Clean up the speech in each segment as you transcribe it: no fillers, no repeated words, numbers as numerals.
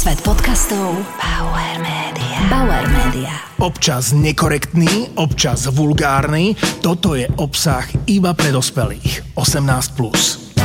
Svet podcastov Bauer Media. Bauer Media. Občas nekorektný, občas vulgárny. Toto je obsah iba pre dospelých. 18+.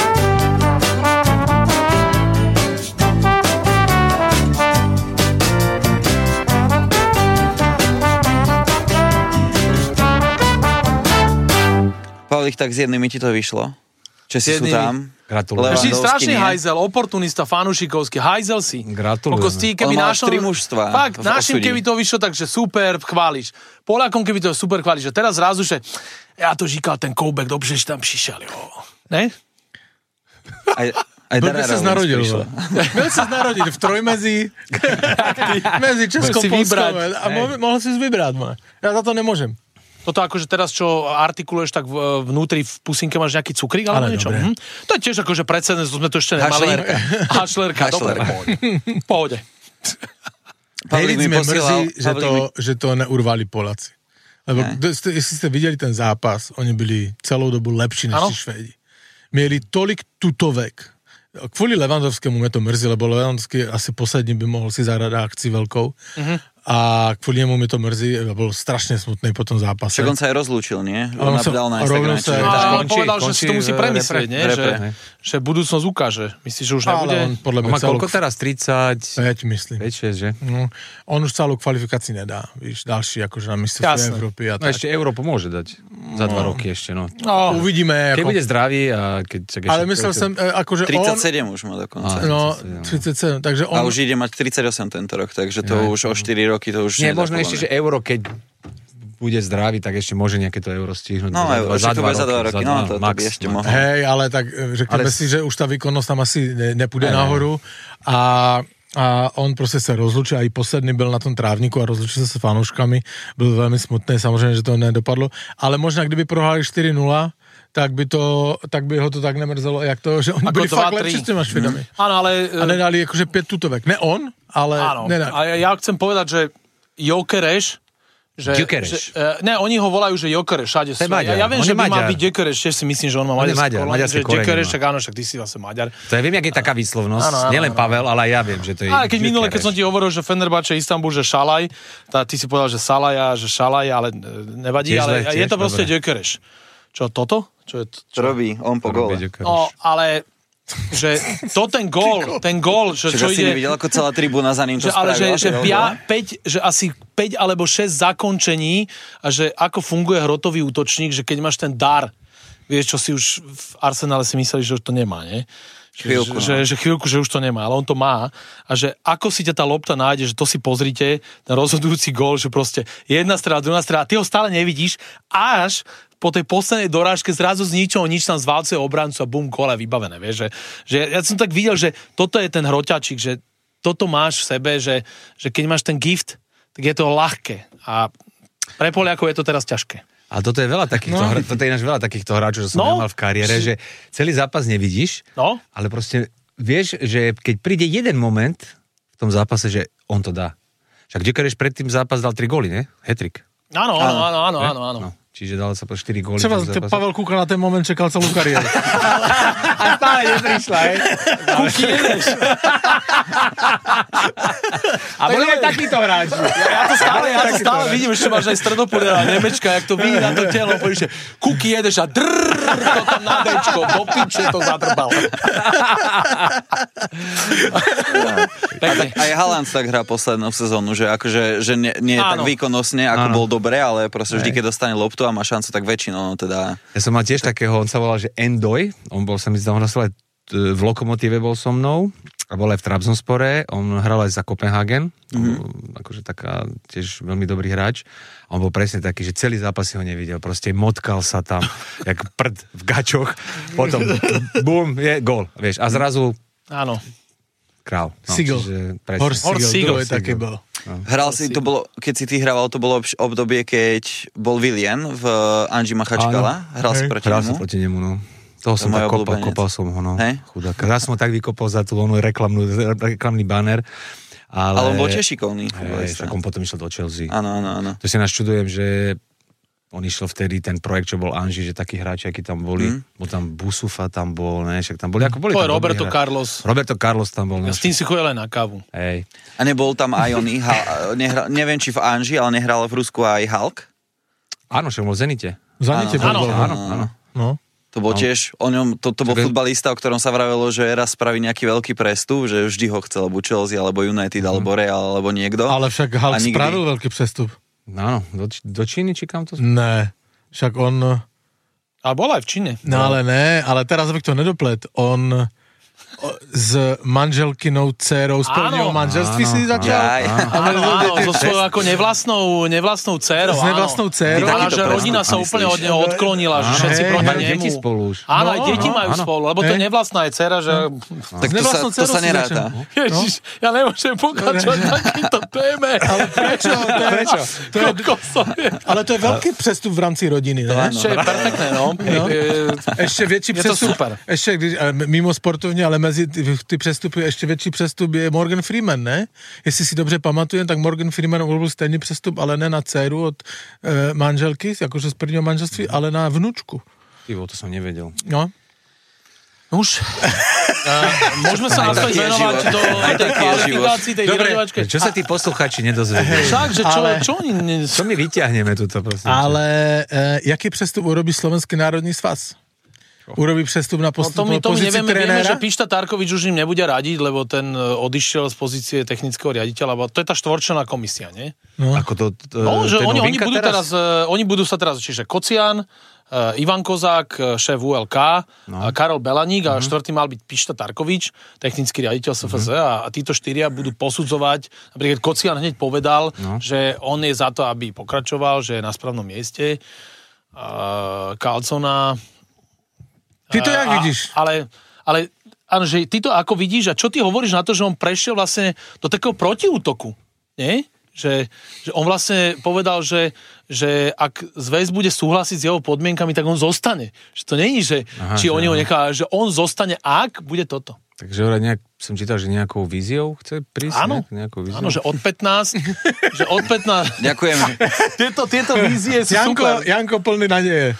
Pavlik, tak s jednými ti to vyšlo? Česi sú tam? Gratulujem. Si strašný hajzel, oportunista, fanušikovský, hajzel si. Gratulujem. On mal 3 mužstva. Fakt, našim keby to vyšlo, takže super, chváliš. Polákom keby to super chváliš. A teraz zrazu, že ja to říkal ten koubek, dobře, že tam přišel, jo. Ne? Aj Blbě ses narodil. Byl ses narodit v trojmezí mezi Českou Polskou. A mohl si vybrať. Ja za to nemôžem. Toto akože teraz, čo artikuluješ, tak vnútri v pusinke máš nejaký cukrík alebo niečo? To je tiež akože precedens, to sme to ešte nemali. Hašlerka. Dobre, pohode. Nejvíc mi mrzí, že to neurvali Poláci. Lebo jestli ste videli ten zápas, oni byli celou dobu lepší než tí Švédi. Mieli tolik tutovek. Kvôli Levandovskému mě to mrzí, lebo Levandovský asi poslední by mohl si zahrať akci veľkou. A kvôli nemu mi to mrzí, bol strašne smutný po tom zápase. Však on sa aj rozlúčil, nie? On napdal na Instagrame. Ale povedal, že si to musí premyslieť, nie? Že budúcnosť ukáže. Myslíš, že už nebude? Ale on podľa mňa koľko teraz? 30? 5, myslím. 5, 6, že? No, on už celú kvalifikáciu nedá. Víš, ďalší akože na mistrovstve Európy a tak. No ešte Euro pomôže dať. Za 2 roky ešte, no. Uvidíme. Keď bude zdravý a keď... Ale myslel som, akože 37 už má dokonca. No, 37, takže on... A už ide mať 38 tento rok, takže to už o 4 roky to už nie, možno ešte, že Euro, keď bude zdravý, tak ešte môže nejaké to Euro stihnúť. No, za 2 roky. No, to by ešte mohol. Hej, ale tak řekneme si, že už tá výkonnosť tam asi nepůjde nahoru a on prostě se rozlučil, a i posledný byl na tom trávniku a rozlučil se s fanouškami, byl velmi smutný, samozřejmě, že to nedopadlo, ale možná kdyby prohráli 4-0, tak by ho to tak nemrzelo, jak to, že oni byli fakt lepší s těma Švedami. Áno, ale... A nedali akože 5 tutovek. Ne on, ale... Áno, a ja chcem povedať, že Jokereš, ne, oni ho volajú, že Jokereš, všade sú. Ja viem, že by mal byť Jokereš, tiež si myslím, že on má maďarské korene. Jokereš, tak áno, však ty si vlastne Maďar. To ja viem, jak je taká výslovnosť. Nielen Pavel, ale aj ja viem, že to je. Ale keď minule, keď som ti hovoril, že Fenerbahče, Istanbul, že Šalaj, ty si povedal, že Salaj a že Šalaj, ale nevadí, ale je to proste Jokereš. Čo, toto? Čo robí on po góle. No, ale... že to ten gól, že čo ide... nevidel, ako celá tribúna za ním to spravila. Ale že asi 5 alebo 6 zakončení a že ako funguje hrotový útočník, že keď máš ten dar, vieš, čo si už v Arsenále si mysleli, že už to nemá, nie? Chvíľku, že už to nemá, ale on to má. A že ako si ťa tá lopta nájde, že to si pozrite, ten rozhodujúci gól, že proste jedna strela, druhá strela, ty ho stále nevidíš, až po tej poslednej dorážke zrazu z ničoho nič tam zvalcuje obrancu a bum, gole vybavené, vieš, že ja som tak videl, že toto je ten hroťačík, že toto máš v sebe, že keď máš ten gift, tak je to ľahké a pre Poliakov je to teraz ťažké. A toto je veľa takýchto hráčov, čo som mal v kariére, že celý zápas nevidíš, ale proste vieš, že keď príde jeden moment v tom zápase, že on to dá. Však Gyökeres predtým zápas dal 3 góly, ne? Hat-trick. Áno. No. Čiže dal sa po 4 góly. Třeba Pavel Kuka na ten moment čekal celú kariéru. A stále neprišla, hej? Kuky jedeš. A boli aj takýto hráči. Ja to stále vidím, ešte máš aj stredopoliera Nemečka, jak to vidí na to telo, povíš, že Kuky jedeš a to tam na dečko, do piče to zadrbal. Aj Haaland tak hrá poslednú sezónu, že akože že nie je tak výkonnostne, ako bol dobre, ale proste vždy, keď dostane loptu a má šancu, tak väčšinou teda... Ja som mal tiež takého, on sa volal, že Endoj, on bol, sa mi zdal, v Lokomotíve bol so mnou a bol aj v Trabzonspore, on hral aj za Kopenhagen, akože taká tiež veľmi dobrý hráč. A on bol presne taký, že celý zápas si ho nevidel, proste motkal sa tam, jak prd v gačoch, potom bum, je gól, vieš, a zrazu... Áno. Král. No, Sigl. Horst Sigl je také bol. Hral si, to bolo, keď si ty hrával, to bolo obdobie, keď bol Willian v Anži Machačkala. Hral si proti nemu, no. Toho som tak kopal som ho, no. Chudáka. Ja som ho tak vykopal za tú reklamný banner. Ale on bol tiež šikovný. Tak on potom išiel do Chelsea. Áno. To si nás čudujem, že On išiel vtedy ten projekt, čo bol Anži, že takí hráči, akí tam boli. Bol tam Busufa, tam bol, ne, však tam boli. Ako boli to tam je Roberto Carlos. Roberto Carlos tam bol. Ja s tým si chodil len na kávu. Hej. A nebol tam aj on, neviem, či v Anži, ale nehral v Rusku aj Hulk? Áno, však bol v Zenite. V Zenite bol. Áno. No. To bol tiež, to bol futbalista, o ktorom sa vravelo, že raz spraví nejaký veľký prestup, že vždy ho chcel buď Chelsea, alebo United, alebo Real, alebo niekto. Ale však Hulk spravil veľký prestup. Áno, do Číny, či kam to? Ne, však on... Ale bol aj v Číne. No ale ne, ale teraz bych to nedoplet. On s manželkynou dcérou splnil manželství si začal. Áno, so svojou ako nevlastnou dcérou. S nevlastnou dcérou. A že rodina sa úplne od neho odklonila, že všetci proti nemu. Deti spolu už. Áno, aj deti majú spolu, lebo to je nevlastná aj dcéra, že... Tak to sa neráta. Ježiš, ja nemôžem pokračovať takýmto téme. Ale prečo? Ale to je veľký prestup v rámci rodiny, ne? Ešte je perfektné, no. Ešte väčší prestup. Ešte mimo sportovne, ale mezi ty přestupy ještě větší přestup je Morgan Freeman, ne? Jestli si dobře pamatujem, tak Morgan Freeman urobil stejný přestup, ale ne na dceru od manželky, jakože z prvního manželství, ale na vnučku. Tyvo, to som nevedel. No. Už. Môžeme sa naspäť venovať do tej kvalifikácii, tej vyraďovačke. Čo sa tí posluchači nedozvedia? Však, že čo oni... Čo my vyťahneme tuto, prosím? Ale jaký přestup urobí Slovenský národný svaz? Urobí přestup na pozici trenéra? Vieme, že Pišta Tarkovič už im nebude radiť, lebo ten odišiel z pozície technického riaditeľa, lebo to je tá štvorčlenná komisia, nie? No. Ako že oni budú sa teraz, čiže Kocian, Ivan Kozák, šéf ULK, Karol Belaník a štvrtý mal byť Pišta Tarkovič, technický riaditeľ SFZ a títo štyria budú posudzovať, napríklad Kocian hneď povedal, že on je za to, aby pokračoval, že je na správnom mieste. Kalcona... Ty to jak vidíš? Ale áno, že ty to ako vidíš a čo ty hovoríš na to, že on prešiel vlastne do takého protiútoku, nie? Že on vlastne povedal, že ak zväz bude súhlasiť s jeho podmienkami, tak on zostane. Že to nie je, či oni ho nechá, že on zostane, ak bude toto. Takže som čítal, že nejakou víziou chce prísť? Áno, že od 15... Ďakujem. Tieto vízie sú super. Janko plný nadeje.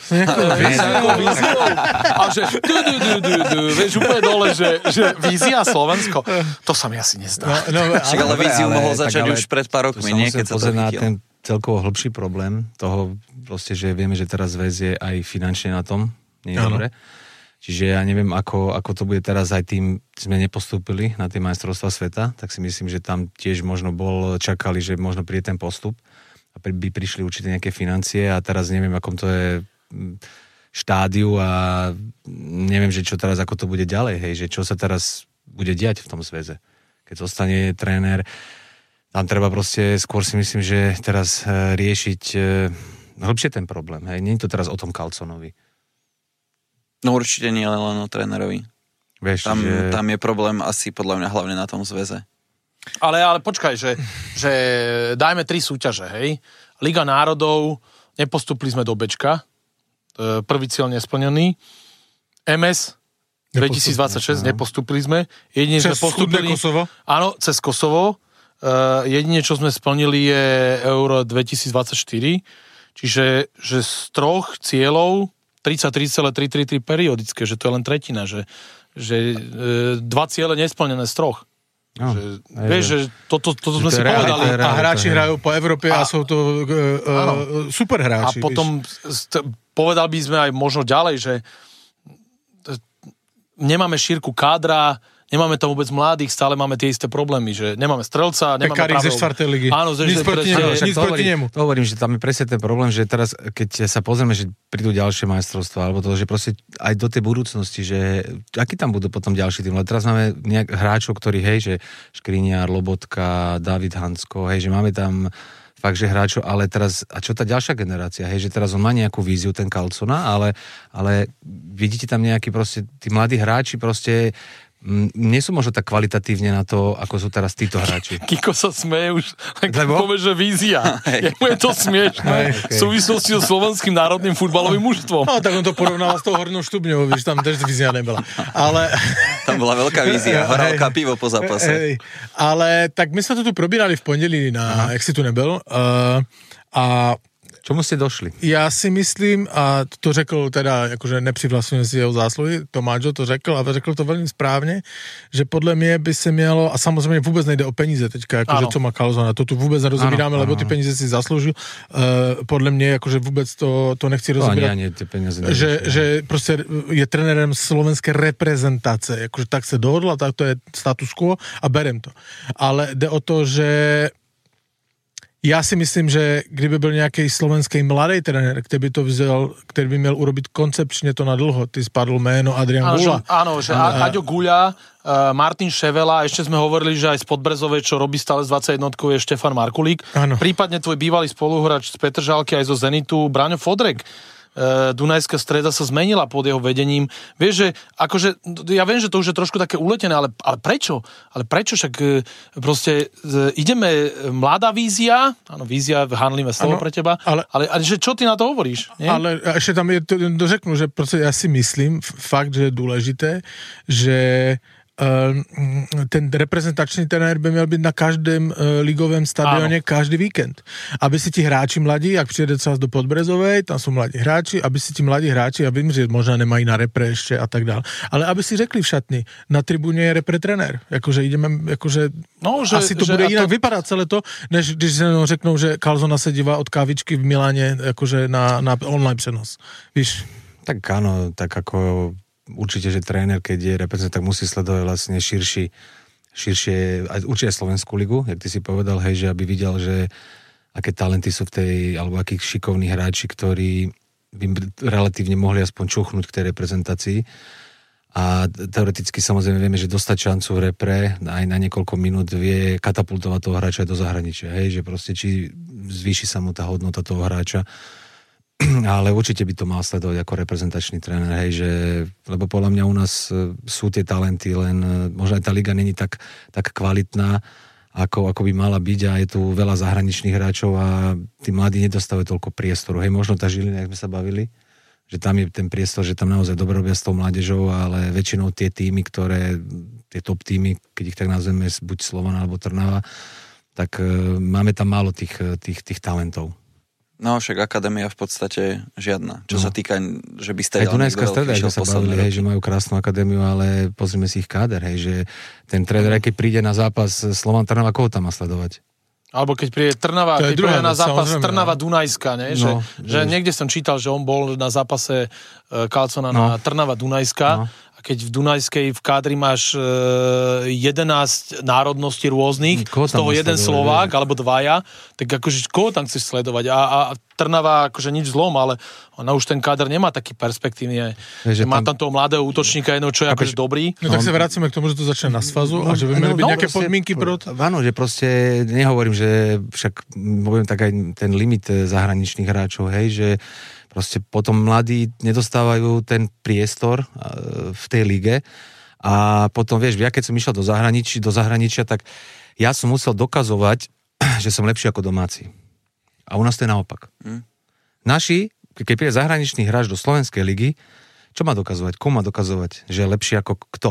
A že vieš úplne dole, že vízia Slovensko, to sa mi asi nezdá. Však ale víziu mohol začať už pred pár rokmi, nie? Keď sa to na ten celkovo hĺbší problém toho, proste, že vieme, že teraz zväz je aj finančne na tom, nie je dobre. Čiže ja neviem, ako to bude teraz, aj tým sme nepostúpili na tie majstrovstvá sveta, tak si myslím, že tam tiež možno čakali, že možno príde ten postup a by prišli určite nejaké financie a teraz neviem, akom to je štádiu a neviem, že čo teraz, ako to bude ďalej, hej, že čo sa teraz bude diať v tom zväze. Keď zostane tréner, tam treba proste, skôr si myslím, že teraz riešiť hĺbšie ten problém, hej, nie je to teraz o tom Kalconovi. No určite nie len o trénerovi. Vieš, tam je problém asi podľa mňa hlavne na tom zväze. Ale počkaj, že dajme 3 súťaže, hej. Liga národov, nepostúpili sme do Bčka, prvý cieľ nesplnený. MS 2026, nepostúpili sme. Jedine, cez sme postúpili, Kosovo? Áno, cez Kosovo. Jedine, čo sme splnili, je Euro 2024. Čiže že z 3 cieľov 33,333 periodické, že to je len tretina, že 2 ciele nesplnené z 3. No, vieš, že toto sme si povedali. A hráči hrajú po Európe a sú to super hráči. A potom povedal by sme aj možno ďalej, že nemáme šírku kádra, nemáme tam vôbec mladých, stále máme tie isté problémy, že nemáme strelca, nemáme Pekarík ze 4. ligy. Áno, nic proti nemu. To hovorím, že tam je presne ten problém, že teraz, keď sa pozrieme, že prídu ďalšie majstrovstvá, alebo to, že proste aj do tej budúcnosti, že aký tam budú potom ďalší tým, ale teraz máme hráčov, ktorí, hej, že Škriňar, Lobotka, David Hansko, hej, že máme tam fakt, že hráčov, ale teraz, a čo tá ďalšia generácia, hej, že teraz on má nejakú víziu, ten Kalcona, ale vidíte tam nejaký proste, tí mladí hráči proste nie sú možno tak kvalitatívne na to, ako sú teraz títo hráči. Kiko sa smeje už, tak povie, že vízia. Je to smiešné v súvislosti so slovenským národným futbalovým mužstvom. No, tak on to porovnal s tou Hornou Štubňou, víš, tam tež vízia nebola. Ale... Tam bola veľká vízia, horálka pivo po zápase. Ale tak my sme to tu probírali v pondelí, jak si tu nebyl. A Čomu ste došli? Já si myslím, a to řekl teda, jakože nepřivlastňuji si jeho zásluhy, Tomáčo to řekl a řekl to velmi správně, že podle mě by se mělo, a samozřejmě vůbec nejde o peníze teďka, jakože co má Carlsona, to tu vůbec nerozebíráme, lebo ty peníze si zasloužil. Podle mě, jakože vůbec to nechci rozebírat. Ani ty peníze že prostě je trenérem slovenské reprezentace, jakože tak se dohodla, tak to je status quo a berem to. Ale jde o to, že já si myslím, že kdyby byl nějaký slovenský mladý trenér, který by to vzal, který by měl urobit koncepčně to na dlho, ty spadl jméno Adrian Guľa. Áno, že Aďo Guľa, Martin Ševela, ešte sme hovorili, že aj z Podbrezovej, čo robí stále z 21 je Štefan Markulík. Áno. Prípadne tvoj bývalý spoluhráč z Petržalky aj zo Zenitu, Braňo Fodrek. Dunajská Streda sa zmenila pod jeho vedením. Vieš, že akože, ja viem, že to už je trošku také uletené, ale prečo? Ale prečo? Však proste ideme mladá vízia, áno, vízia, hanlivé slovo pre teba, ale že čo ty na to hovoríš? Nie? Ale ešte tam řeknu, že proste ja si myslím fakt, že je dôležité, že ten reprezentačný trenér by měl být na každém ligovém stadioně každý víkend. Aby si ti hráči mladí, jak přijede třeba do Podbrezovej, tam jsou mladí hráči, aby si ti mladí hráči, já vím, že možná nemají na repre ještě a tak dále, ale aby si řekli v šatni, na tribuně je repre trenér, jakože ideme, jakože asi to bude jinak vypadat celé to, než když se řeknou, že Carlsona se dívá od kávičky v Miláně, jakože na online přenos. Víš? Tak áno, tak ako určite, že tréner, keď je reprezentant, tak musí sledovať vlastne širšie, aj určite Slovenskú ligu, jak ty si povedal, hej, že aby videl, že aké talenty sú v tej, alebo akých šikovní hráči, ktorí by relatívne mohli aspoň čuchnúť k tej reprezentácii. A teoreticky samozrejme vieme, že dostať šancu v repre aj na niekoľko minút vie katapultovať toho hráča aj do zahraničia, hej, že proste či zvýši sa mu tá hodnota toho hráča. Ale určite by to mal sledovať ako reprezentačný tréner, hej, že, lebo podľa mňa u nás sú tie talenty, len možno aj tá liga není tak kvalitná, ako by mala byť a je tu veľa zahraničných hráčov a tí mladí nedostávajú toľko priestoru. Hej, možno tá Žilina, jak sme sa bavili, že tam je ten priestor, že tam naozaj dobre robia s tou mládežou, ale väčšinou tie týmy, tie top týmy, keď ich tak nazveme, buď Slovan alebo Trnava, tak máme tam málo tých talentov. No však akadémia v podstate žiadna. Čo sa týka, že by ste... Aj Dunajská Streda, že sa bavili, hej, že majú krásnu akadémiu, ale pozrime si ich káder, hej, že ten tréner, keď príde na zápas Slovan Trnava, koho tam má sledovať? Alebo keď príde Trnava, keď príde na zápas Trnava Dunajská, ne? Že niekde som čítal, že on bol na zápase Carlsona na Trnava Dunajská. A keď v Dunajskej v kádri máš 11 národností rôznych, z toho jeden Slovák, alebo dvaja, tak akože koho tam chceš sledovať? A Trnava, akože nič zlom, ale ona už ten káder nemá taký perspektívny. Má tam toho mladého útočníka jedného, čo je akože dobrý. No tak sa vracíme k tomu, že to začne na svazu a že by mali byť nejaké podmienky pro to. Áno, že proste nehovorím, že však poviem tak aj ten limit zahraničných hráčov, hej, že proste potom mladí nedostávajú ten priestor v tej lige a potom, vieš, ja keď som išiel do zahraničia, tak ja som musel dokazovať, že som lepší ako domáci. A u nás to je naopak. Naši, keď príde zahraničný hráč do slovenskej ligy, čo má dokazovať? Komu má dokazovať? Že je lepší ako kto?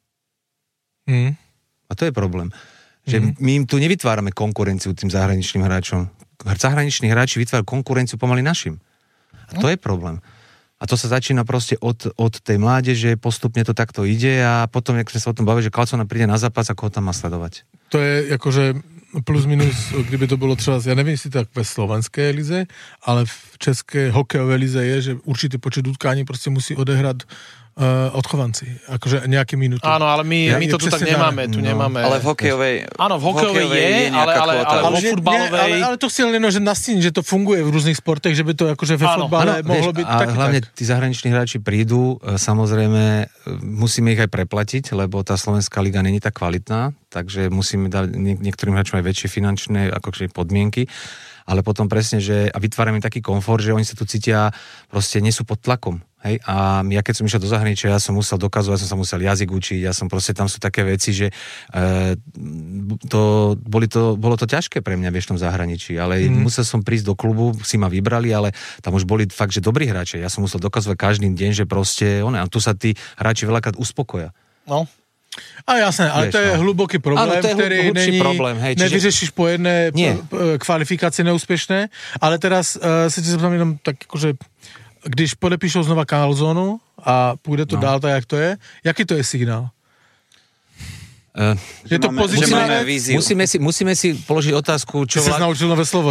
A to je problém. Že my im tu nevytvárame konkurenciu tým zahraničným hráčom. Zahraniční hráči vytvárajú konkurenciu pomaly našim. A to je problém. A to sa začína proste od tej mládeže, postupne to takto ide a potom, jak sme sa o tom bavili, že Carlsona príde na zápas, ako ho tam má sledovať. To je akože plus minus, kdyby to bylo třeba, ja neviem, jestli tak ve slovenské lize, ale v české hokejové lize je, že určitý počet utkání prostě musí odehrať odchovanci, akože nejaké minúty. Áno, ale my to tu tak nemáme, nemáme. Ale v hokejovej... Áno, v hokejovej je, ale vo futbalovej... Ale to chcel len, že nastíniť, že to funguje v rôznych sportech, že by to akože ve futbale mohlo byť tak. A hlavne tí zahraniční hráči prídu, samozrejme musíme ich aj preplatiť, lebo tá slovenská liga není tak kvalitná, takže musíme dať niektorým hráčom aj väčšie finančné akože podmienky, ale potom presne, že a vytvárame taký komfort, že oni sa tu cítia, proste nie sú pod tlakom. Hej, a ja keď som išiel do zahraničia, ja som musel dokazovať, som sa musel jazyk učiť, ja som proste, tam sú také veci, že bolo to ťažké pre mňa, vieš, v tom zahraničí, ale musel som prísť do klubu, si ma vybrali, ale tam už boli fakt, že dobrí hráči, ja som musel dokazovať každý deň, že proste, a tu sa tí hráči veľakrát uspokoja. No. A jasné, ale to je hluboký problém, ktorý nevyřešíš po jedné kvalifikaci neúspěšné, ale teraz se ti zeptám jenom tak jakože, když podepíšou znova Carlsonu a půjde to dál tak, jak to je, jaký to je signál? Je to pozitívne. Musíme si položiť otázku, čo... Ty sa naučil nové slovo,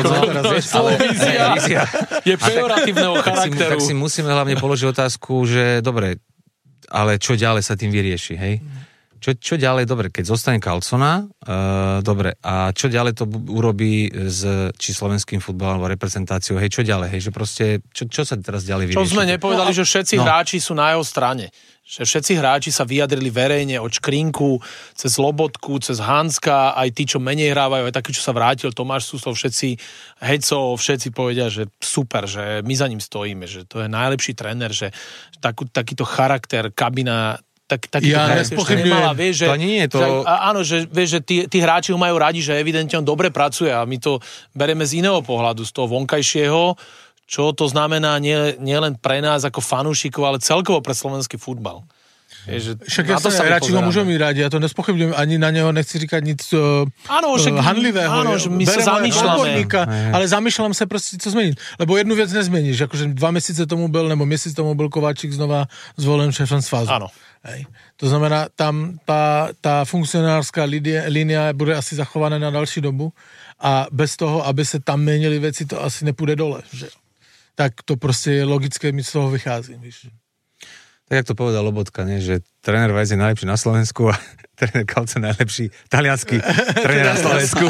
vízia je pejoratívneho charakteru. Tak si musíme hlavne položiť otázku, že dobre, ale čo ďalej sa tým vyrieši, hej? Čo ďalej, dobre, keď zostane Carlsona, dobre, a čo ďalej to urobí či slovenským futbalom alebo reprezentáciou, hej, čo ďalej, hej, že proste, čo sa teraz ďalej vyrieši? Čo sme nepovedali, že všetci hráči sú na jeho strane. Že všetci hráči sa vyjadrili verejne od Škrinku, cez Lobotku, cez Hanska, aj tí, čo menej hrávajú, aj taký, čo sa vrátil, Tomáš Suslov, všetci Hecov, všetci povedia, že super, že my za ním stojíme, že to je najlepší tréner, že takýto charakter, kabina, taký nemala, vieš, že, to nie je to... Že, áno, že vieš, že tí hráči ho majú radi, že evidentne on dobre pracuje a my to bereme z iného pohľadu, z toho vonkajšieho, čo to znamená nie len pre nás ako fanúšikov, ale celkovo pre slovenský futbal. Však ja sa hráči ho môžem mít rádi, ja to nespochybňujem, ani na neho nechci říkať nic handlivého. Áno, že my sa zamýšľame. Ale zamýšľam sa proste, co zmeniť. Lebo jednu vec nezmeníš, akože 2 měsíce tomu byl, nebo měsíc tomu byl Kováčik znova zvolen šéfem svazu. Áno. Hej. To znamená, tam tá funkcionárská línia bude asi zachovaná na další dobu a bez toho, aby se tam menili veci, to asi nepůjde dole. Že? Tak to prostě je logické, mi z toho vychází. Víš? Tak jak to povedal Lobotka, nie? Že tréner Vajs je najlepší na Slovensku a tréner Carlson najlepší talianský tréner na Slovensku.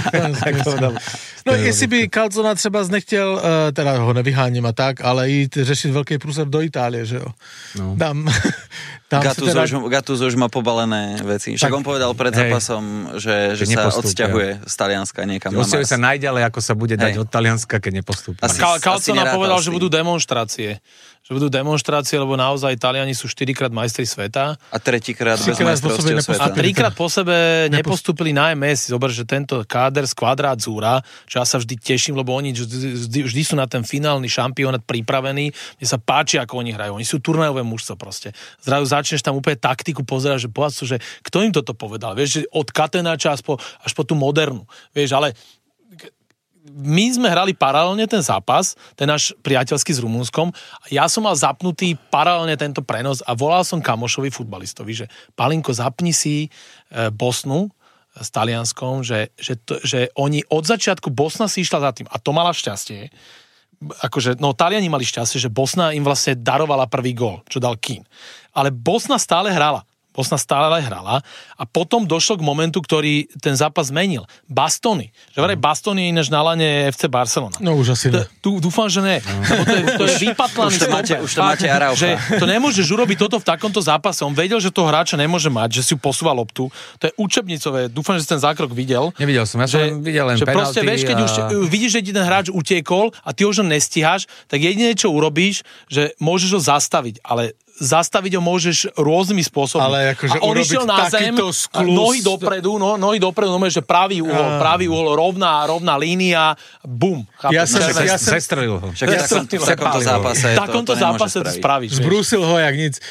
No jestli by Carlsona třeba nechtěl, teda ho nevyháním a tak, ale jít řešit velký průser do Itálie, že jo? No. Tam Gattuso už má pobalené veci. Však on povedal pred zápasom, že sa odsťahuje z Talianska niekam na Mars. Odsťahuje sa najďalej, ako sa bude dať od Talianska, keď nepostúpi. Carlsona povedal, že budú demonštrácie. Že budú demonštrácie, lebo naozaj Taliani sú 4-krát majstri sveta. A 3-krát bez majstrovstiev sveta. A 3-krát po sebe nepostúpili na MS. Zober, že tento káder z Quadrazzura, čo ja sa vždy teším, lebo oni vždy sú na ten finálny šampionát pripravení. Mne sa páči, ako oni hrajú. Oni sú turnajové mužstvo proste. Zrazu začneš tam úplne taktiku pozerať, že povedz, že kto im toto povedal? Vieš, že od Katenáča až po tú modernú. Vieš, ale my sme hrali paralelne ten zápas, ten náš priateľský s Rumunskom. Ja som mal zapnutý paralelne tento prenos a volal som kamošovi futbalistovi, že Palinko, zapni si Bosnu s Talianskom, že oni od začiatku Bosna si išla za tým a to mala šťastie. Akože, no Taliani mali šťastie, že Bosna im vlastne darovala prvý gól, čo dal Keane. Ale Bosna stále hrala a potom došlo k momentu, ktorý ten zápas zmenil. Bastoni. Že vraj Bastoni je ináč na lane FC Barcelona. No už asi ne. Dúfam, že ne. To je vypatlaný stoper. Už to máte Araucha. Že to nemôžeš urobiť toto v takomto zápase. On vedel, že toho hráča nemôže mať, že si ju posúva loptu. To je učebnicové. Dúfam, že si ten zákrok videl. Nevidel som. Ja som videl len penalty. Proste vieš, keď už vidíš, že ti ten hráč utiekol a ty už ho nestíhaš, tak jediné, čo urobíš, že môžeš ho zastaviť, ale zastaviť ho môžeš rôznymi spôsobmi. Ale akože a on išiel na zem, nohy dopredu, že pravý uhol, rovná línia, bum. Ja zestrelil ho. Však v takomto zápase to nemôže spraviť. Zbrúsil ho jak nic.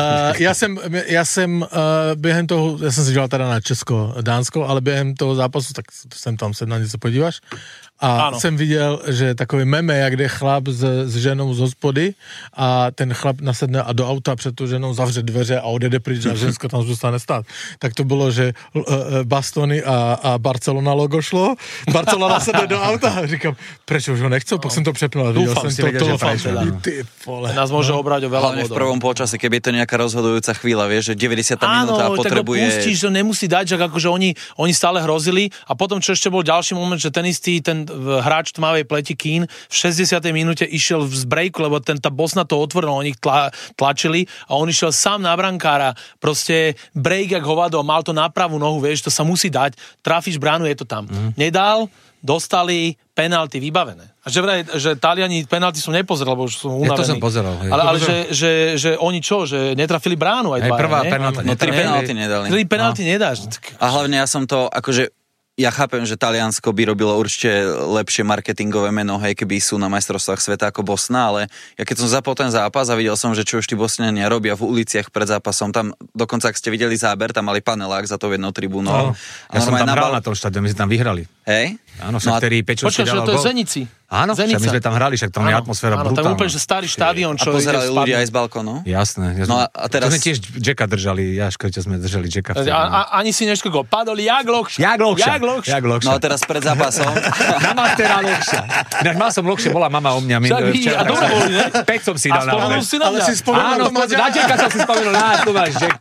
Ja som během toho, ja som si dělal teda na Česko-Dánsko, ale během toho zápasu, tak sem tam se na něco podíváš. A jsem viděl, že takový meme, jak jde chlap s ženou z hospody a ten chlap nasedne a do auta před tu ženou zavře dveře a odjede pryč a ženska tam zůstane stát. Tak to bylo, že Bastoni a Barcelona logo šlo, Barcelona sedne do auta a říkám, prečo už ho nechcel, pak jsem to přepnul. Dúfam si, že nás môže obrať o veľa hlavne v prvom polčase, keby je to nejaká rozhodujúca chvíľa, vieš, že 90 minúta potrebuje... Áno, tak ho pustíš, že nemusí dať, že akože oni stále hrozili a potom, čo ešte bol ďalší moment, že ten istý, ten hráč tmavej pleti Keane v 60. minúte išiel z breaku, lebo tá Bosna to otvorila, oni ich tlačili a on išiel sám na brankára, proste break jak hovado, mal to na pravú nohu, vieš, to sa musí dať, trafíš bránu, je to tam. Nedal, dostali penalty vybavené. A že Taliani penalty som nepozrel, lebo už som unavení. Ja to som pozeral. Ale že oni čo, že netrafili bránu aj dvaja, prvá penalta. No 3 penalty nedali. 3 penalty nedáš. A hlavne ja som to, akože ja chápem, že Taliansko by robilo určite lepšie marketingové meno, hej, keby sú na majstrovstvách sveta ako Bosna, ale ja keď som zapol ten zápas a videl som, že čo už tí Bosňania robia v uliciach pred zápasom, tam dokonca, ak ste videli záber, tam mali panelák za to jednou tribúnou. Ja som tam hral na tom štadióne, my sme tam vyhrali. Hej? Áno, však ktorý Pečovský dával gól. Počkaj, to je Zenici. Áno, však my sme tam hrali, však tam je atmosféra brutálna. Áno, tam úplne, že starý štádion, čo a pozerali ľudia aj z balkónu? Jasné. No a teraz... To sme tiež Jacka držali, Jaško, sme držali Jacka vtedy. Ani si neško padol, jak lokša. No a teraz pred zápasom. Na mastera lokša. Ináč mal som lokše, bola mama o mňa. A dobre boli, ne? Pek som si dal na spomenul si na mňa. Ale si spomenul na Jacka som si spomenul, tu máš Jack.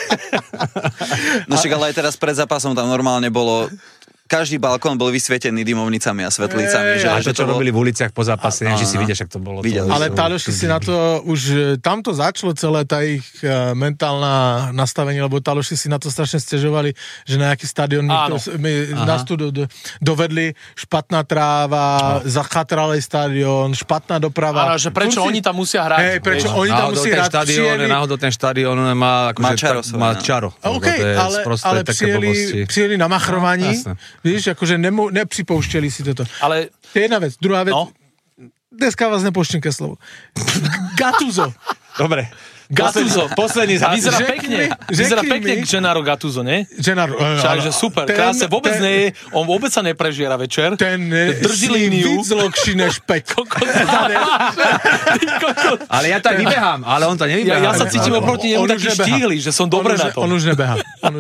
No však ale aj teraz pred zápasom tam normálne bolo... Každý balkón bol vysvietený dymovnicami a svetlicami. Ale to robili v uliciach po zápase, neviem, že si vidia, však to bolo. Ale Taloši si na to už, tamto začalo celé tá ich mentálna nastavenie, lebo Taloši si na to strašne sťažovali, že na nejaký stadion nás tu dovedli špatná tráva, zachatralej stadion, špatná doprava. Áno, že prečo oni tam musia hrať? Hej, prečo oni tam musia hrať? Náhodou ten štadión má čaro. OK, ale přijeli na machrovaní. Víš, akože nepřipouštěli si toto. Ale... To je jedna vec. Druhá vec. No. Dneska vás nepouštím ke slovu. Gattuso. Dobre. Gattuso. Posledný zápas. Vyzerá pekne Gennaro Gattuso, ne? Gennaro. Všakže super. Krásne. Vôbec nie. On vôbec sa neprežiera večer. Ten drží líniu. Víc lokší než Peť. Ale ja to vybehám. Ale on to nevybehá. Ja sa cítim oproti nemu taký štíhly, že som dobre na to. On už nebeha.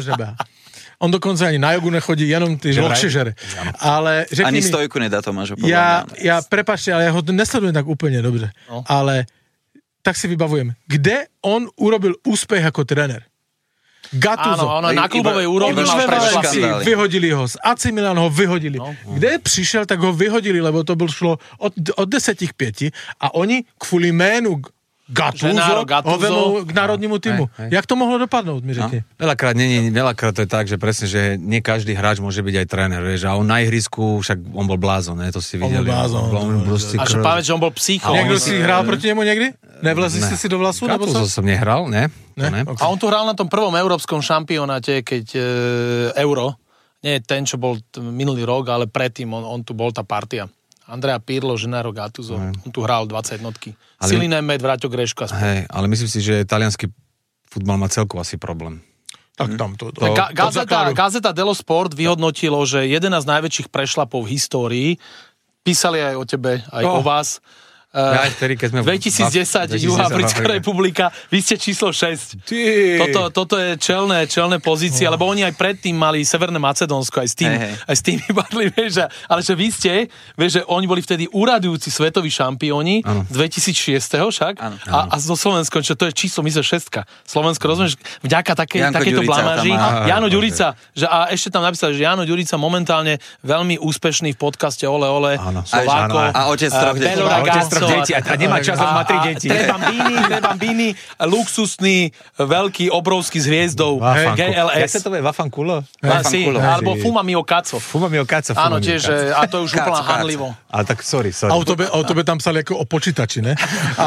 On dokonca ani na jogu nechodí, jenom ty lokše žere. Ale ani stojku nedá Tomáš. Ja prepáčte, ale ja ho nesledujem tak úplne dobře. No. Ale tak si vybavujem. Kde on urobil úspech ako tréner? Gattuso. Áno, na klubovej úrovni mal preškandály. Vyhodili ho. Z AC Milan ho vyhodili. No. Kde prišiel, tak ho vyhodili, lebo to šlo od 10-5 a oni kvôli jménu Gattuso ho vemou k národnímu týmu. Jak to mohlo dopadnúť, mi řekni? Veľakrát to je tak, že presne, že nie každý hráč môže byť aj tréner, vieš, a on na ihrisku, však on bol blázon, ne, to si videli. On bol blázon. A že pamäť, že on bol psycho. Niekto si hral proti nemu niekdy? Nevlezli ste si do vlasu? Gattuso som nehral, ne? Okay. A on tu hral na tom prvom európskom šampionáte, keď Euro, nie ten, čo bol minulý rok, ale predtým on tu bol tá partia. Andrea Pirlo, Gennaro Gattuso. On tu hral 20 jednotky. Silný Med, Vráťo Greško. Hej, ale myslím si, že taliansky futbal má celkovo asi problém. Tak tam to... Gazeta dello Sport vyhodnotilo, že jeden z najväčších prešlapov v histórii, písali aj o tebe, aj o vás, aj vtedy, keď sme 2010 Juhoafrická republika, vy ste číslo 6. Toto je čelné pozície, lebo oni aj predtým mali Severné Macedónsko, aj s tým vypadli, vieš, ale že vy ste, vieš, že oni boli vtedy úradujúci svetoví šampióni z 2006. však a so Slovenskom, čo to je číslo, my sme 6. Slovensko, rozumieš, vďaka takéto blamáži. Jano Ďurica, a ešte tam napísal, že Jano Ďurica momentálne veľmi úspešný v podcaste Ole Ole, Slováko, a otec troch detí. A nemá čas, on má 3 deti. Trebambini, luxusný, veľký, obrovský s hviezdou. GLS. Jak sa to vie? Vafankulo? Alebo Fuma mio cazzo. Áno, tiež, a to je už úplne hanlivo. Ale tak, sorry. A o tobe tam psali ako o počítači, ne?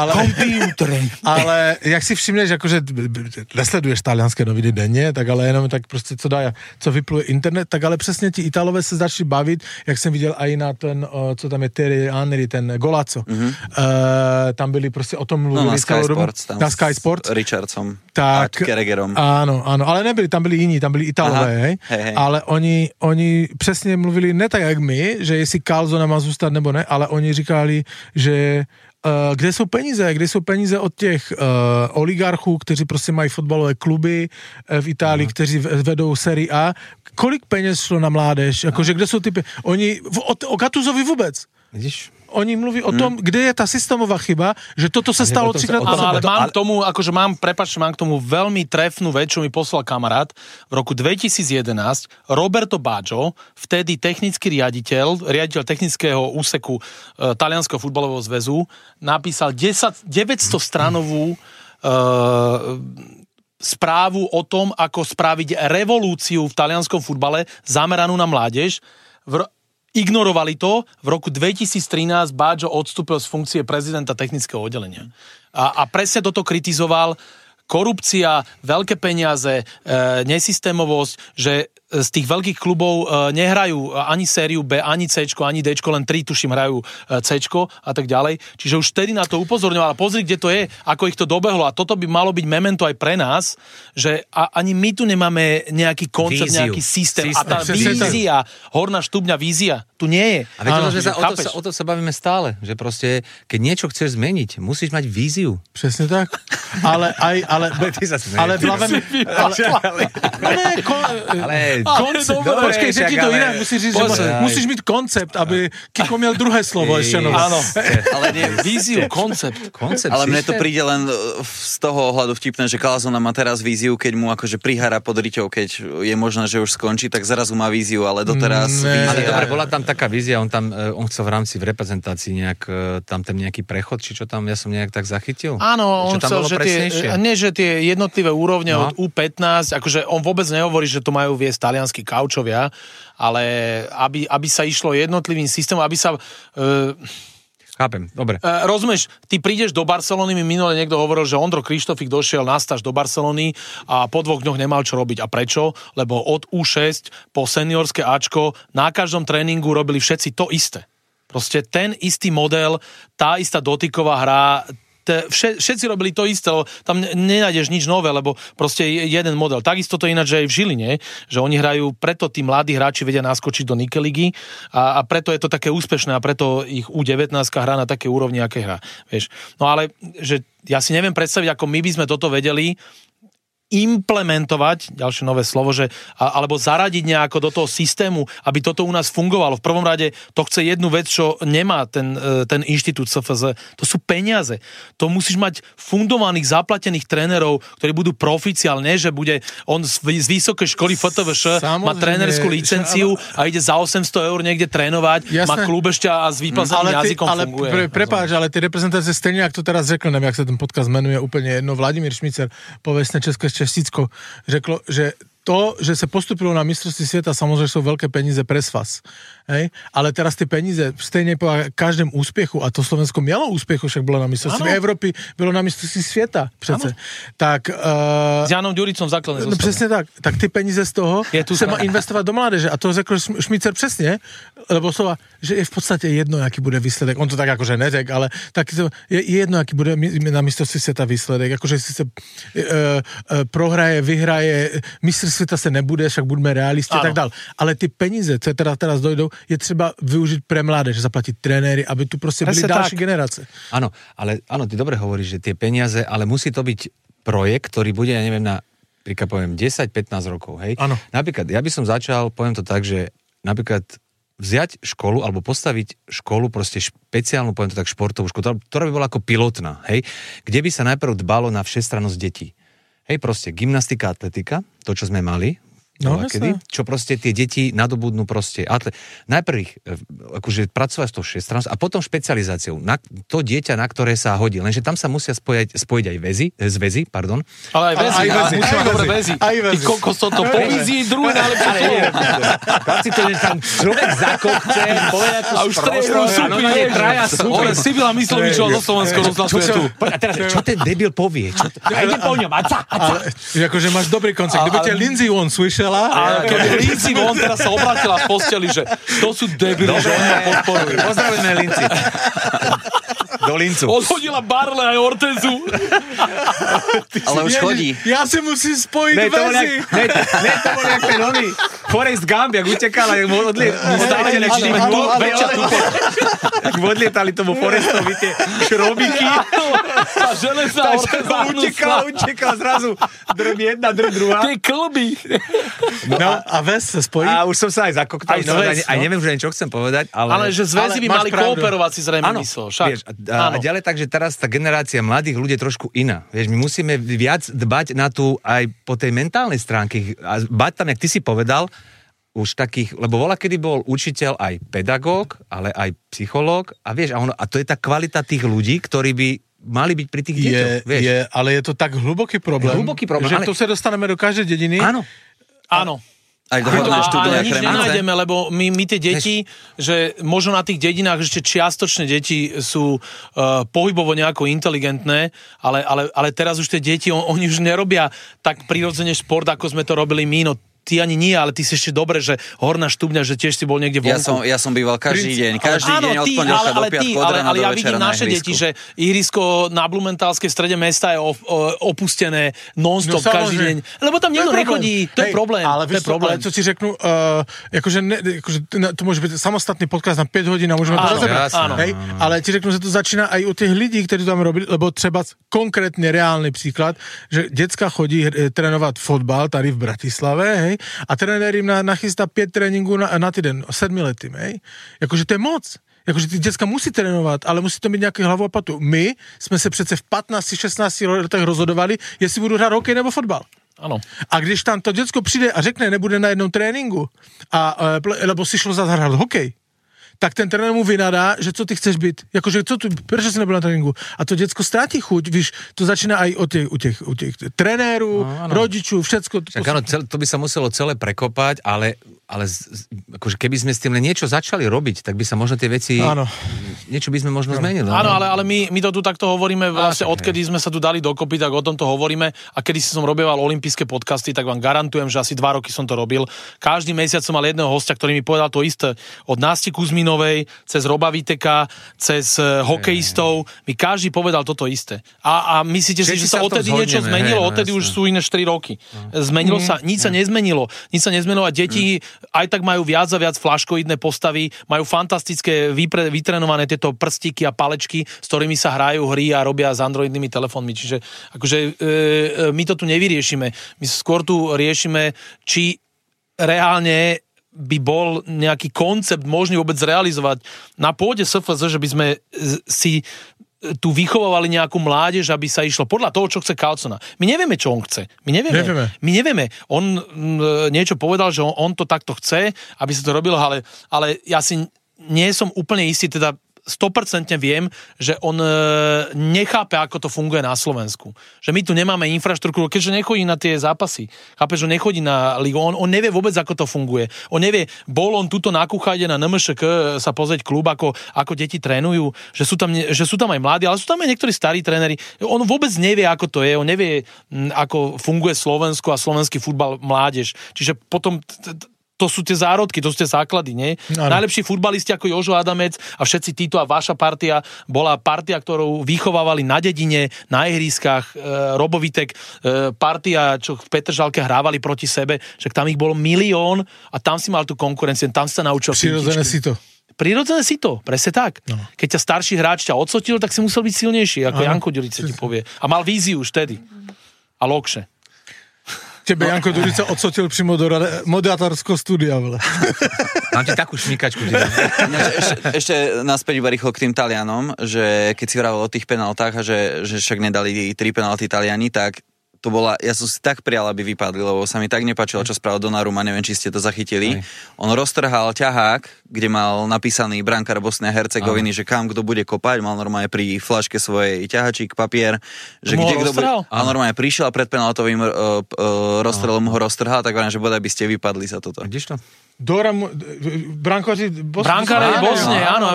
Ale jak si všimneš, akože nesleduješ talianské noviny denně, tak ale jenom tak prostě co vypluje internet, tak ale přesně ti Italové se začali bavit, jak jsem viděl aj na ten, co tam je Terry Henry, ten Golazzo. Tam byli prostě o tom mluvili na Sky Sports Richardsom a Carragherom. Áno, ale nebyli, tam byli jiní, tam byli Italové, hej. Ale oni přesně mluvili ne tak jak my, že jestli Calzona má zůstat nebo ne, ale oni říkali, že kde jsou peníze od těch oligarchů, kteří prostě mají fotbalové kluby v Itálii, kteří vedou Serie A. Kolik peněz šlo na mládež? Jakože kde jsou ty oni o Gattusovi vůbec. Vidíš? Oni mluví o tom, kde je tá systémová chyba, že toto sa stalo 3-krát. Ale mám k tomu veľmi trefnú vec, čo mi poslal kamarát. V roku 2011 Roberto Baggio, vtedy technický riaditeľ technického úseku Talianskeho futbalového zväzu, napísal 900-stranovú správu o tom, ako spraviť revolúciu v talianskom futbale zameranú na mládež. Ignorovali to. V roku 2013 Baggio odstúpil z funkcie prezidenta technického oddelenia. A presne toto kritizoval korupcia, veľké peniaze, nesystémovosť, že z tých veľkých klubov nehrajú ani sériu B, ani C, ani D, len 3 tuším hrajú C a tak ďalej. Čiže už vtedy na to upozorňovala. Pozri, kde to je, ako ich to dobehlo. A toto by malo byť memento aj pre nás, že ani my tu nemáme nejaký koncept, nejaký systém. A tá vízia, horná štupňa vízia, tu nie je. A o to sa bavíme stále, že proste, keď niečo chceš zmeniť, musíš mať víziu. Presne tak. Ale v hlave mi... Počkej, že ti to inak musíš říct, že musíš mít koncept, aby Kiko miel druhé slovo ešte nové. Áno. Ale nie, víziu, koncept. Ale mne to príde len z toho ohľadu vtipné, že Kalazona má teraz víziu, keď mu akože prihára pod riťou, keď je možné, že už skončí, tak zrazu má víziu, ale doteraz vízia... Ale dobre, bola tam taká vízia, on chcel v rámci v reprezentácii nejak, tam ten nejaký prechod, či čo tam, ja som nejak tak zachytil. Áno, on chcel, že tie jednotlivé úrovne od U15, akože on vôbec nehovorí, že to majú viesť talianskí kaučovia, ale aby sa išlo jednotlivým systémom, aby sa... Chápem, dobre. Rozumieš, ty prídeš do Barcelony, mi minule niekto hovoril, že Ondro Krištofík došiel na stáž do Barcelony a po 2 dňoch nemal čo robiť. A prečo? Lebo od U6 po seniorské Ačko na každom tréningu robili všetci to isté. Proste ten istý model, tá istá dotyková hra, všetci robili to isté, lebo tam nenájdeš nič nové, lebo proste je jeden model. Takisto to ináč aj v Žiline, že oni hrajú, preto tí mladí hráči vedia naskočiť do Nikeligy a preto je to také úspešné a preto ich U19 hrá na také úrovni, aké hrá. Vieš. No ale, že ja si neviem predstaviť, ako my by sme toto vedeli implementovať, ďalšie nové slovo, že, alebo zaradiť nejako do toho systému, aby toto u nás fungovalo. V prvom rade to chce jednu vec, čo nemá ten inštitút SFZ. To sú peniaze. To musíš mať fundovaných, zaplatených trénerov, ktorí budú proficiálne, že bude on z vysokej školy FTVŠ, má trénerskú licenciu a ide za 800 eur niekde trénovať, má klub ešte a s vyplazeným jazykom funguje. Prepáč, ale tie reprezentácie stejne, ak to teraz řekl, neviem, jak sa ten podcast menuje úplne jedno, Vladimír Šmicer, povestné České Štícko, řeklo, že to, že sa postupilo na mistrovství sveta, samozrejme sú veľké peníze pre svaz. Hej? Ale teraz tie peníze stejne po každém úspechu, a to Slovensko mielo úspechu, však bolo na mistrovství Európy, bolo na mistrovství sveta přece. Tak, s Janom Ďuricom v základnej zostave. No presne tak. Tak ty peníze z toho sa má investovať do mládeže. A to řekl Šmicer presne, lebo slova, že je v podstate jedno, aký bude výsledek. On to tak akože neřek, ale tak je jedno, aký bude na mistrovství sveta výsledek. Akože si sa prohraje, vyhraje, sveta sa nebude, však budeme realisti a tak dál. Ale ty peníze, co teraz dojdou, je třeba využiť pre mládež, zaplatiť trenéry, aby tu proste byli ďalšie generácie. Áno, ale áno, ty dobre hovoríš, že tie peniaze, ale musí to byť projekt, ktorý bude, ja neviem, na príklad poviem 10-15 rokov, hej? Áno. Napríklad, ja by som začal, poviem to tak, že napríklad vziať školu, alebo postaviť školu, proste špeciálnu, poviem to tak, športovú školu, ktorá by bola ako pilotná, hej? Kde by sa najprv dbalo na všestrannosť detí. Hej, proste gymnastika, atletika, to, čo sme mali, čo proste tie deti nadobudnú proste najprv ich akože pracovať s tou všestrannosťou a potom špecializáciou na to dieťa, na ktoré sa hodí. Lenže tam sa musia spojiť aj zväzy, pardon. Ale aj väzy. Ty kokos, to po vízii druhé najlepšie slovo. Tam si to, že tam človek zakopce, povedať to sprostro. Ale Sibila Myslovičová zo Slovensko rozdal svetu. A teraz, čo ten debil povie? A ide po ňom, ale akože máš dobrý koncept. Kdyby ťa Lindsay Vonn slyšela, a keby Lindsay Vonn teraz sa obratila v posteli, že to sú debili, že oni ma podporujú. Pozdravujeme Lindsay. Do Lincu. Odhodila Barle aj Ortezu. Ale už chodí. Ja si musím spojiť väzy. To bol jak ten oný Forrest Gump, jak utekal a odlietali tomu Forrestovi tie šrobiky. A železná Orteza utekala zrazu drb jedna, drb druhá. Tie klby. No a väz sa spojí? A už som sa aj zakoktal. Aj neviem, že čo chcem povedať. Ale že zväzy by mali kooperovať, si zrejme myslel. A ďalej takže teraz tá generácia mladých ľudí je trošku iná. Vieš, my musíme viac dbať na tú aj po tej mentálnej stránke. A bať tam, jak ty si povedal, už takých, lebo kedy bol učiteľ aj pedagóg, ale aj psychológ a vieš, a to je tá kvalita tých ľudí, ktorí by mali byť pri tých deťoch. Ale je to tak hluboký problém, že to sa dostaneme do každej dediny. Áno. Aj dohodné štúdne nič nenájdeme, lebo my tie deti, že možno na tých dedinách ešte čiastočne deti sú pohybovo nejako inteligentné, ale teraz už tie deti, oni už nerobia tak prirodzene šport, ako sme to robili my, no ty ani nie, ale ty si ešte dobre, že Horná Štúbňa, že tiež si bol niekde vonku. Ja som býval každý deň od pondelka do piatku, od rána do večera na ihrisku. Ale ja vidím naše deti, že ihrisko na Blumentálskej strede mesta je opustené non-stop každý deň. Lebo tam nikto nechodí, to je problém. Ale co ti řeknu, to môže byť samostatný podcast na 5 hodín a môžeme to rozebrať. Ale ti řeknu, že to začína aj u tých ľudí, ktorí to tam robili, lebo třeba konkrétne reálny príklad, že decka chodí trénovať fotbal tady v Bratislave, hej, a trenér im nachystá 5 tréningů na týden, 7letým, hej. Jakože to je moc. Jakože ty děcka musí trénovat, ale musí to mít nějaký hlavu a patu. My jsme se přece v 15-16 letech rozhodovali, jestli budu hrát hokej nebo fotbal. Ano. A když tam to děcko přijde a řekne, nebude na jednom tréninku, lebo si šlo zahrát hokej, tak ten trenér mu vynadá, že co ty chceš být. Jakože, prečo si nebyl na tréninku? A to děcko ztratí chuť, víš, to začíná aj u těch trenérů, rodičů, všecko. Tak áno, to by sa muselo celé prekopať, ale akože keby sme s tým len niečo začali robiť, tak by sa možno tie veci... Áno. Niečo by sme možno zmenili. Áno, ale my to tu takto hovoríme, vlastne odkedy sme sa tu dali dokopy, tak o tom to hovoríme. A kedy si som robieval olympijské podcasty, tak vám garantujem, že asi 2 roky som to robil. Každý mesiac som mal jedného hostia, ktorý mi povedal to isté. Od Nasti Kuzminovej, cez Roba Viteka, cez hokejistov. Mi každý povedal toto isté. A myslíte si, že sa odtedy niečo zmenilo? Odtedy už sú iné 4 roky. Zmenilo sa? Nič sa nezmenilo. Nič sa nezmenilo a deti aj tak majú viac a viac flaškoidné postavy, majú fantastické vytrenované tieto prstíky a palečky, s ktorými sa hrajú hry a robia s androidnými telefónmi. Čiže akože my to tu nevyriešime. My skôr tu riešime, či reálne by bol nejaký koncept možný vôbec zrealizovať na pôde SFZ, že by sme si tu vychovávali nejakú mládež, aby sa išlo podľa toho, čo chce Kalcona. My nevieme, čo on chce. My nevieme. On niečo povedal, že on to takto chce, aby sa to robilo, ale ja si nie som úplne istý, teda 100% viem, že on nechápe, ako to funguje na Slovensku. Že my tu nemáme infraštruktúru, keďže nechodí na tie zápasy. Chápe, že nechodí na ligu. On nevie vôbec, ako to funguje. On nevie, bol on tuto na Kuchajde na NMŠK sa pozrieť klub, ako deti trénujú, že sú tam aj mladí, ale sú tam aj niektorí starí tréneri. On vôbec nevie, ako to je. On nevie, ako funguje Slovensko a slovenský futbal mládež. Čiže potom... To sú tie zárodky, to sú tie základy, nie? Ano. Najlepší futbalisti ako Jožo Adamec a všetci títo a vaša partia bola partia, ktorú vychovávali na dedine, na ihriskách, Robovitek, partia, čo v Petržalke hrávali proti sebe, že tam ich bolo 1 000 000 a tam si mal tú konkurenciu, tam si sa naučil. Prirodzené si to, presne tak. No. Keď ťa starší hráč ťa odsotil, tak si musel byť silnejší, ako Janko Ďurica ti povie. A mal víziu už vtedy. A Lokše. Tebe Janko Ďurica odsotil přímo do moderátorského studia. Mám ti takú šmikačku. Ešte naspäť iba rýchlo k tým Talianom, že keď si hovoril o tých penaltách a že však nedali 3 penalty Taliani, tak to bola, ja som si tak prijal, aby vypadli, lebo sa mi tak nepáčilo, čo spravil Donnarumma, neviem, či ste to zachytili. On roztrhal ťahák, kde mal napísaný brankár Bosny a Hercegoviny, že kam kto bude kopať, mal normálne pri flaške svojej ťahačík, papier, že kde kto bude... A normálne prišiel a pred penaltovým rozstrelom ho roztrhal, tak vrám, že bodaj by ste vypadli za toto. Vidíš to? Brankári Bosne, áno.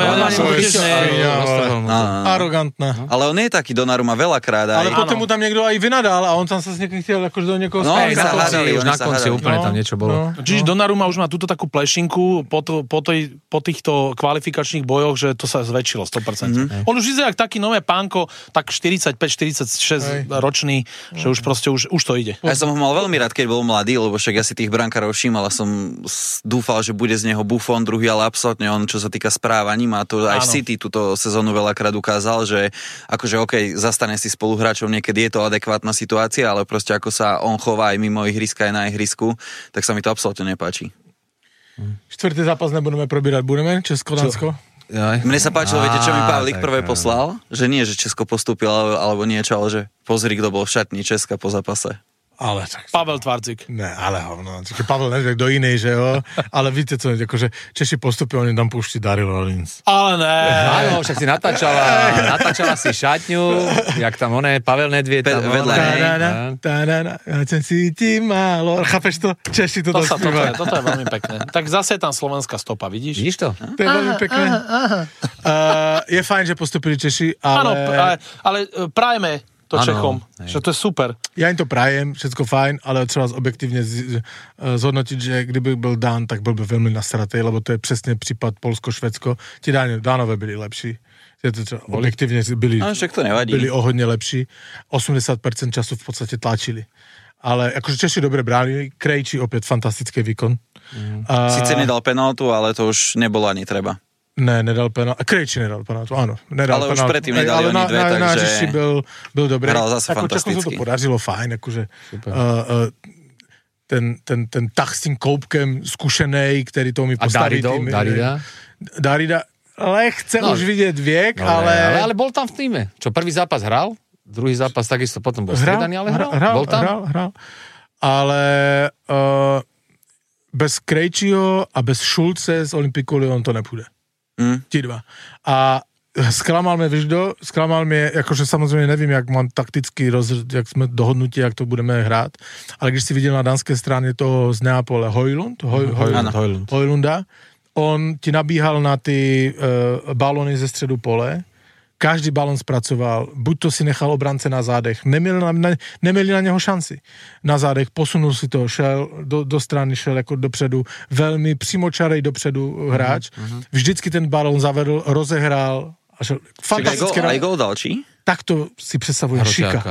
Arogantná. Ale on je taký Donnarumma veľakrát. Ale potom mu tam niekto aj vynadal a on tam sa s niekým chcel akože do niekoho stáť. Už na konci úplne tam niečo bolo. Čiže Donnarumma už má túto takú plešinku po týchto kvalifikačných bojoch, že to sa zväčšilo 100%. On už vyzerá taký nové pánko, tak 45-46 ročný, že už proste už to ide. Ja som ho mal veľmi rád, keď bol mladý, lebo však ja si tých brankárov všímal a som dúfal, že bude z neho Buffon druhý, ale absolútne on, čo sa týka správaní, má to aj v City túto sezónu veľakrát ukázal, že akože zastane si spoluhráčov, niekedy je to adekvátna situácia, ale proste ako sa on chová aj mimo ihriska, aj na ihrisku, tak sa mi to absolútne nepáči. 4. zápas nebudeme probírať, budeme? Česko-Dánsko? Mne sa páčilo, viete, čo mi Pavlík prvé poslal? Že nie, že Česko postúpilo alebo niečo, ale že pozri, kto bol v šatni Česka po zápase. Ale tak... Pavel Tvarcik. Ne, ale hovno. Pavel nevie, kto iný, že jo? Ale víte co, akože Češi postupili, oni tam púšti Darilo Linz. Ale ne. Áno, však si natáčala si šatňu, jak tam Pavel Nedvied tam vedľa ja sa cítim málo. Chápeš to? Češi to dospívajú. Toto je veľmi pekné. Tak zase je tam slovenská stopa, vidíš? Vidíš to? To je veľmi pekné. Je fajn, že postupili Češi, ale... Áno, ale prajme to Čechom, že to je super. Ja im to prajem, všetko fajn, ale třeba objektívne zhodnotiť, že kdyby byl Dán, tak byl by veľmi nasratý, lebo to je přesně případ Polsko-Švedsko. Ti Dánové byli lepší. Objektívne byli o hodně lepší. 80% času v podstate tlačili. Ale akože Češi dobre bránili, Krejčí opäť fantastický výkon. Sice nedal penáltu, ale to už nebolo ani treba. Ne, nedal penáltu. Krejčí nedal penáltu, áno. Nedal ale penáltu. Už predtým nedali oni dve, takže... byl dobrý. Hral zase fantasticky. Česku sa to podařilo fajn, akože ten tah s tým koupkem zkušenej, ktorý to mi postaví. A Darida lehce už vidieť viek, ale bol tam v týme. Čo, prvý zápas hral? Druhý zápas takisto potom bol striedaný, ale hral. Hral. Ale bez Krejčího a bez Šulce z Olympiku Lyon to nepůjde. Ti dva. A sklamal mě, jakože samozřejmě nevím, jak mám takticky jak jsme dohodnutí, jak to budeme hrát, ale když si viděl na dánské straně toho z Neapole Højlunda, on ti nabíhal na ty balony ze středu pole, každý balon spracoval, buď to si nechal obrance na zádech, neměli na něho šanci. Na zádech posunul si to, šel do strany, šel jako dopředu, velmi přímočarej dopředu hráč. Vždycky ten balon zavedl, rozehrál a šel. Fantastické. Aj gól dal, či? Takto si představujem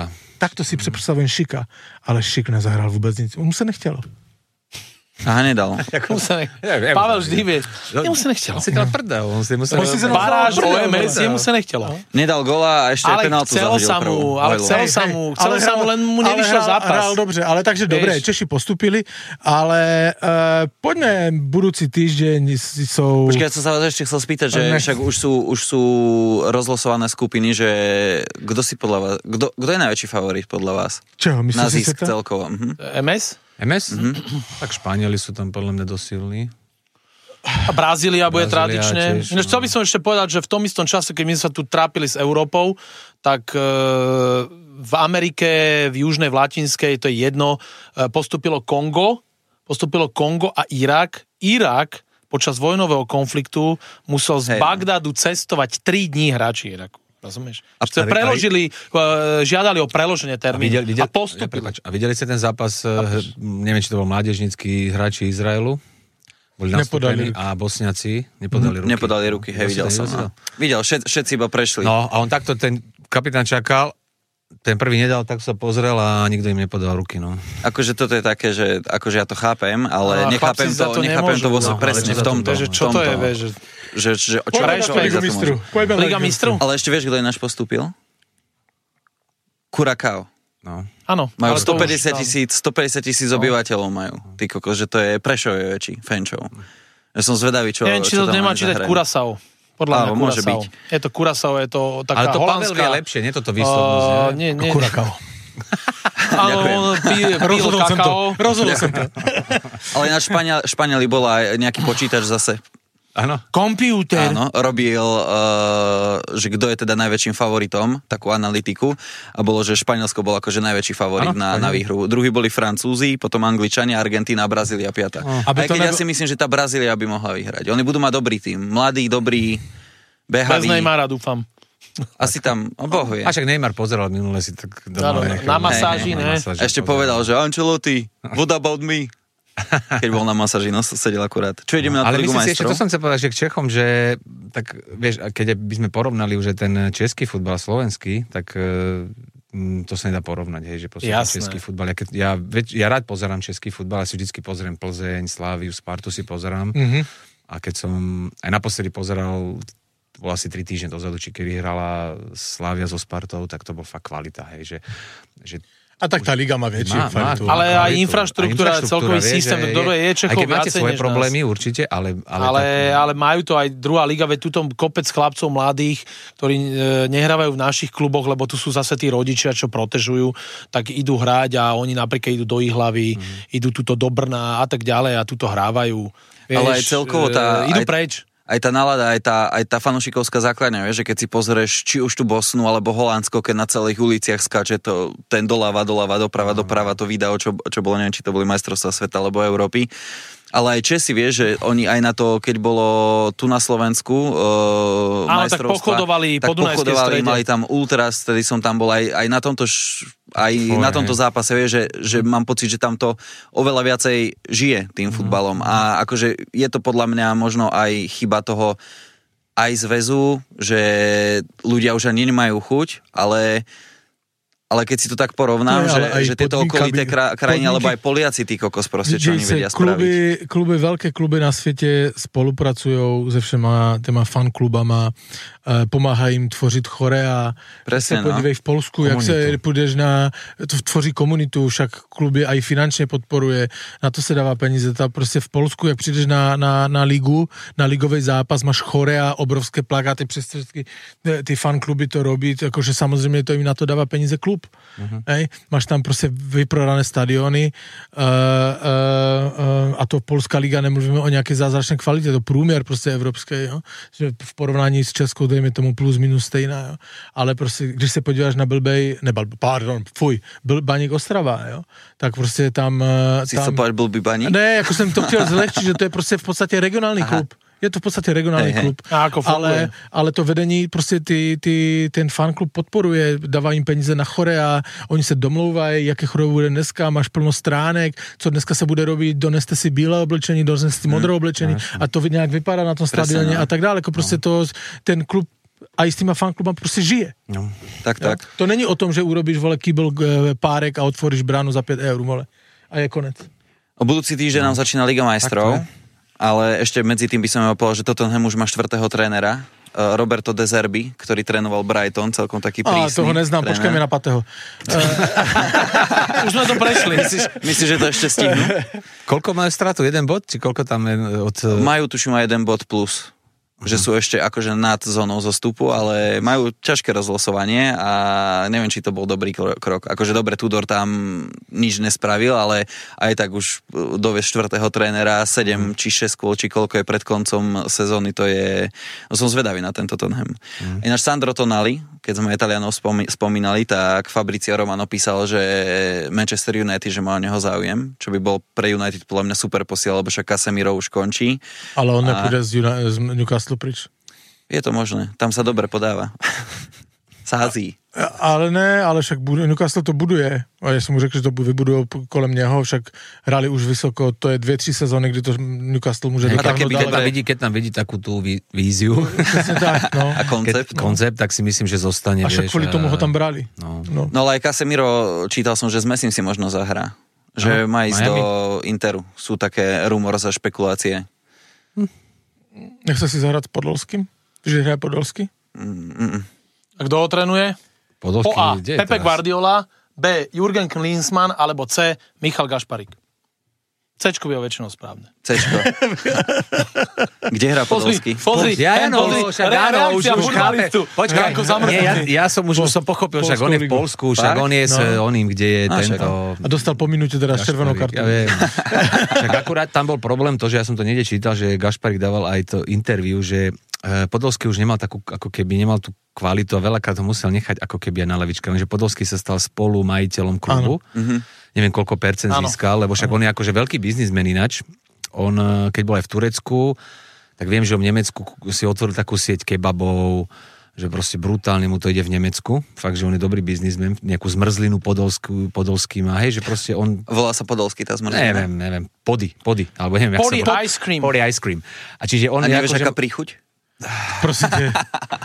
Šika. Ale Šik nezahral vůbec nic. Mu se nechtělo. Aha, nedal. Pavel vždy vie. Jemu sa nechtělo. Si dal prdel. Baráž OMS, jemu sa nechtělo. Nedal gola a ešte penáltu zahodil prvú. Ale chcelo sa mu, len mu nevyšiel zápas. Hral dobře, ale takže dobre, Češi postupili, ale poďme budúci týždeň sú... Počkaj, ja som sa vás ešte chcel spýtať, že však už sú rozlosované skupiny, že kto si podľa vás, kto je najväčší favorit podľa vás? Čoho, myslíš na zisk celkovo? MS? Tak Španieli sú tam podľa mňa dosilní. A Brazília bude tradične. Ináč chcel by som ešte povedať, že v tom istom čase, keď my sa tu trápili s Európou, tak v Amerike, v južnej, v latinskej, to je jedno, postupilo Kongo a Irak. Irak počas vojnového konfliktu musel z Bagdadu cestovať 3 dní hráči Iraku. Rozumieš? Žiadali o preloženie termínu a postupili. A videli ste ten zápas, neviem, či to bol mládežnícky hráči Izraelu? Boli nastúpení a Bosniaci nepodali ruky. Nepodali ruky, videl som. Videl, všetci iba prešli. No a on takto, ten kapitán čakal, ten prvý nedal, tak sa pozrel a nikto im nepodal ruky, no. Akože toto je také, že akože ja to chápem, ale nechápem to presne v tomto. Čo to je, vieš? Liga mistrov. Ale ešte vieš, kto je náš postúpil? Curacao. No. Áno. Majú 150 tisíc obyvateľov majú. Ty kokos, že to je Prešov je väčší fančov. Ja som zvedavý, čo neviem, či to nemá čítať Curacao. Podľa mňa môže byť. Je to Curacao, je to taká holandská... Ale to Pavel je lepšie, nie toto výslovnosť. Nie. Curacao. Rozhodol som to. Ale na Španieli bola aj nejaký počítač zase. Áno. Kompúter. Áno, robil, že kto je teda najväčším favoritom, takú analytiku, a bolo, že Španielsko bol akože najväčší favorit na výhru. Druhý boli Francúzi, potom Angličania, Argentína, Brazília 5. Aj keď ja si myslím, že tá Brazília by mohla vyhrať. Oni budú mať dobrý tým. Mladý, dobrý, behavý. Bez Neymara, dúfam. Asi tam, Boh vie. A však Neymar pozeral minule si tak na masáži, ne? Ešte povedal, že Ancelotti, what about me? Keď bol na masáži, no sedel akurát. Čo ideme na Ligu majstrov? Ale ešte to som chcel povedať, že k Čechom, že tak vieš, keď by sme porovnali už ten český futbal slovenský, tak to sa nedá porovnať, hej, že český futbal. Ja rád pozerám český futbal, ja si vždycky pozriem Plzeň, Sláviu, Spartu si pozerám. A keď som aj naposledy pozeral, to bolo asi 3 týždne dozadu, či kedy hrala Slavia so Spartou, tak to bol fakt kvalita, hej, že A tak tá liga má väčšiu kvalitu. Ale aj infraštruktúra, celkový systém, ktorý je Čechov viacej než nás. Aj keď máte svoje problémy, určite, ale majú to aj druhá liga, veď tuto kopec chlapcov mladých, ktorí nehrávajú v našich kluboch, lebo tu sú zase tí rodičia, čo protežujú, tak idú hrať a oni napríklad idú do Ihlavy, idú tuto do Brna a tak ďalej a tuto hrávajú. Vieš, ale aj celkovo idú preč. Aj tá nálada, aj tá fanúšikovská základňa, vieš, že keď si pozrieš či už tú Bosnu alebo Holandsko, keď na celých uliciach skáče to ten doľava, doprava, to video, čo bolo, neviem, či to boli majstrovstvá sveta alebo Európy. Ale aj Česi, vieš, že oni aj na to, keď bolo tu na Slovensku majstrovstvá, tak pochodovali po Dunajskej strede. Mali tam ultras, vtedy som tam bol aj na tomto na tomto zápase, vieš, že mám pocit, že tam to oveľa viacej žije tým futbalom. A akože je to podľa mňa možno aj chyba toho aj zväzu, že ľudia už ani nemajú chuť, ale keď si to tak porovnám, že tieto okolité krajiny, alebo aj Poliaci, tí kokos proste, čo oni vedia spraviť. Veľké kluby na svete spolupracujú se všema těma fanklubama, pomáhají jim tvořit chorea. Presne, podívej v Polsku, komunitu. Jak se půjdeš to tvoří komunitu, však kluby aj finančně podporuje, na to se dává peníze. Prostě v Polsku, jak přijdeš na ligu, na ligový zápas, máš chorea, obrovské plakáty, přestředky, ty fankluby to robí, jakože samozřejmě to jim na to dává peníze klub. Hej? Máš tam prostě vyprodané stadiony a to Polská liga, nemluvíme o nějaké zázračné kvalitě, to průměr prostě evropské, jo? Že v porovnání s Českou, dejme tomu plus minus stejná, jo? Ale prostě, když se podíváš na Baník Ostrava, jo? Tak prostě tam... Si chcel povedať Blbý Baník? Ne, jako jsem to chtěl zlehčit, že to je prostě v podstatě regionální klub. Je to v podstatě regionální klub, ale to vedení, prostě ten fanklub podporuje, dává jim peníze na chorea, oni se domlouvají, jaké choreo bude dneska, máš plno stránek, co dneska se bude robit, doneste si bílé oblečení, doneste si modré oblečení a to nějak vypadá na tom stadioně a tak dále, jako prostě ten klub a i s týma fanklubama prostě žije. No, tak. To není o tom, že urobíš, vole, kýbl párek a otvoríš bránu za 5 eur, vole. A je konec. O budúci týždeň nám začína Liga majstrov. Ale ešte medzi tým by som povedal, že Tottenham už má 4. trénera, Roberto De Zerbi, ktorý trénoval Brighton, celkom taký prísny. Toho neznám, počkajme na Pateho. Už sme to prešli. Myslíš, že to ešte stihnú? Koľko majú stratu? 1 bod? Či koľko tam je od... Majú, tuším, aj 1 bod plus. Že sú ešte akože nad zónou zostupu, ale majú ťažké rozlosovanie a neviem, či to bol dobrý krok. Akože dobre, Tudor tam nič nespravil, ale aj tak už doviesť 4. trénera 7 či 6 kôl, či koľko je pred koncom sezóny, to je... No som zvedavý na tento Tottenham. Ináč Sandro Tonali, keď sme Italianov spomínali, tak Fabrizio Romano písal, že Manchester United, že má o neho záujem, čo by bol pre United podľa mňa super posiel, lebo však Casemiro už končí. Ale on nepôjde z Newcastle prič. Je to možné, tam sa dobre podáva. Sází. Ale ne, ale však Newcastle to buduje. A ja som mu řekl, že to vybudujú kolem neho, však hrali už vysoko, to je 2-3 sezóny, kdy to Newcastle môže dotáhnuť. Keď tam vidí takú tú víziu tak, no. A koncept, tak si myslím, že zostane. A však kvôli tomu ho tam brali. No ale aj Casemiro, čítal som, že s Messim si možno zahrá. Že má ísť do Interu. Sú také rumor za špekulácie. Nechce si zahrať s Podolským? Že hraje Podolský? A kto ho trénuje? Podolský, po A. Pepe Guardiola, B. Jürgen Klinsmann, alebo C. Michal Gašparík. Cčko by ho väčšinou správne. Cčko. Kde hrá Podolský? Pozri. Už chápe. Počkaj, ja som pochopil, však on je v Polsku, však on je s oným, kde je tento... A dostal po minúte teda červenú kartu. Ja viem. Však akurát tam bol problém to, že ja som to niekde čítal, že Gašparík dával aj to interview, že Podolský už nemal takú, ako keby nemal tú kvalitu a veľakrát to musel nechať ako keby aj na lavičke, lenže Podolský sa stal spolu majiteľom klubu. Neviem, koľko percent získal, lebo však on je akože veľký biznismen inač. On, keď bol aj v Turecku, tak viem, že v Nemecku si otvoril takú sieť kebabov, že proste brutálne mu to ide v Nemecku. Fakt, že on je dobrý biznismen, nejakú zmrzlinu Podolský má, hej, že proste on... Volá sa Podolský, tá zmrzlina? Neviem, Pody, alebo neviem, Pody Ice Cream. Pody Ice Cream. A čiže on... A nevieš, aká príchuť? Prosím.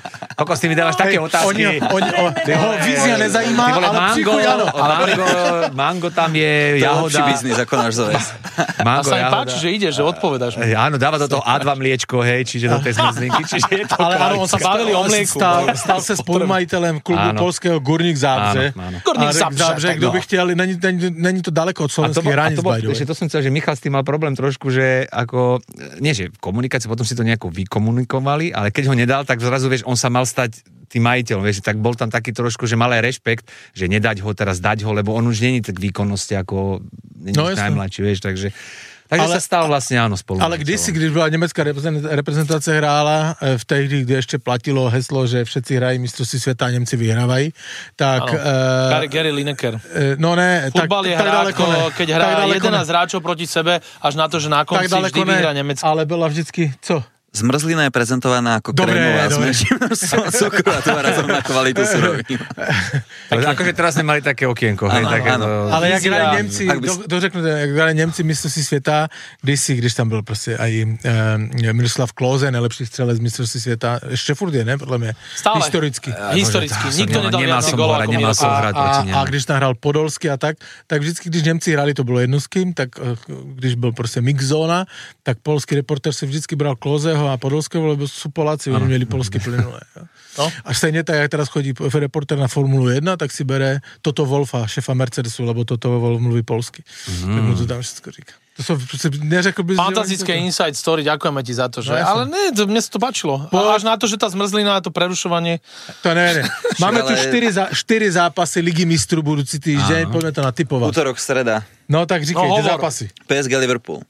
Kokos, ty mi dávaš také otázky. Ho vízia nezajímá, ale psychuj áno. Mango tam je, To je jahoda. lepší biznis ako náš zväz. A Mango, sa mi jahoda. páči, že ide, že odpovedáš mi. Áno, dáva do toho A2 mliečko, hej, čiže do tej zmrzlinky, čiže je to Ale áno, on sa bavili o mlieku. Stal sa spolumajiteľom klubu Áno. polského Górnik Zábře. Áno. Górnik A Zábře, kto by chtěl, není to daleko od slovenských hraníc, by the way. to som chcel, že Michal s tým mal problém trošku, že ako, nie že v komunikácii, potom si to nejako vykomunikovali, ale keď ho nedal, tak zrazu, vieš, on sa mal stať tým majiteľom, vieš, tak bol tam taký trošku, že mal aj rešpekt, že nedať ho, teraz dať ho, lebo on už není tak výkonnosti, ako není najmladší, vieš, takže sa stal vlastne, áno, spolu. Ale kdysi, když byla německá reprezentace hrála v té hry, kde ještě platilo heslo, že všetci hrají mistrovství světa a Němci vyhrávají, tak... Gary Lineker. No ne, Futbal je hra, keď hrá 11 hráčov proti sebe, až na to, že na konci vždy vyhrá Nemecko. Ale byla vždycky, co? Zmrzlina je prezentovaná ako krémová s menším množstvom cukru a to raz na kvalitu surovín. Akože teraz sme mali také okienko, hej, také... Ale jak hrají Němci, dořeknu, jak hrají Němci mistrovství světa, když tam byl prostě aj Miroslav Klose, nejlepší střelec mistrovství světa, ještě furt je, ne? Podle mě. Stále. Historicky. Nikto nedal viac gólov ako Miroslav. A když tam hrál Podolsky a tak vždycky, když Němci hráli, to bylo jedno s kým, tak když byl prostě mix zóna, tak polský reportér si vždycky bral Kloseho a Podolského, lebo sú Poláci, oni měli polské plynulé. No. A stejně tak, jak teraz chodí reportér na Formulu 1, tak si bere Toto Wolfa, šefa Mercedesu, lebo Toto Wolf mluví polsky. Tak mu to tam všetko říká. To som neřekl by... Fantastické inside story, ďakujeme ti za to, že... No, ale ne, mne sa to páčilo. Až na to, že tá zmrzlina, to prerušovanie... To ne. Máme tu 4 zápasy Ligy mistrů budúci týždeň, poďme to natypovať. Útorok, streda. No tak říkejte zápasy. PSG Liverpool.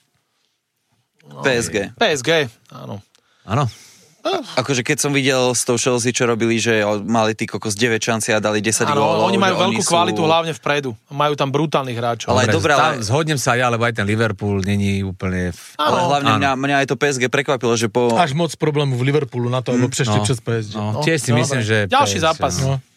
PSG, áno. Áno. Akože keď som videl s tou Chelsea, čo robili, že mali tí kokos 9 šanci a dali 10 gólov. Oni majú veľkú kvalitu, hlavne vpredu. Majú tam brutálnych hráčov. Ale aj dobré, ale... Zhodnem sa ja, lebo aj ten Liverpool není úplne... Ale hlavne mňa aj to PSG prekvapilo, že po... Až moc problémov v Liverpoolu na to, lebo prešli přes PSG. Tiež si myslím, že... Ďalší zápas.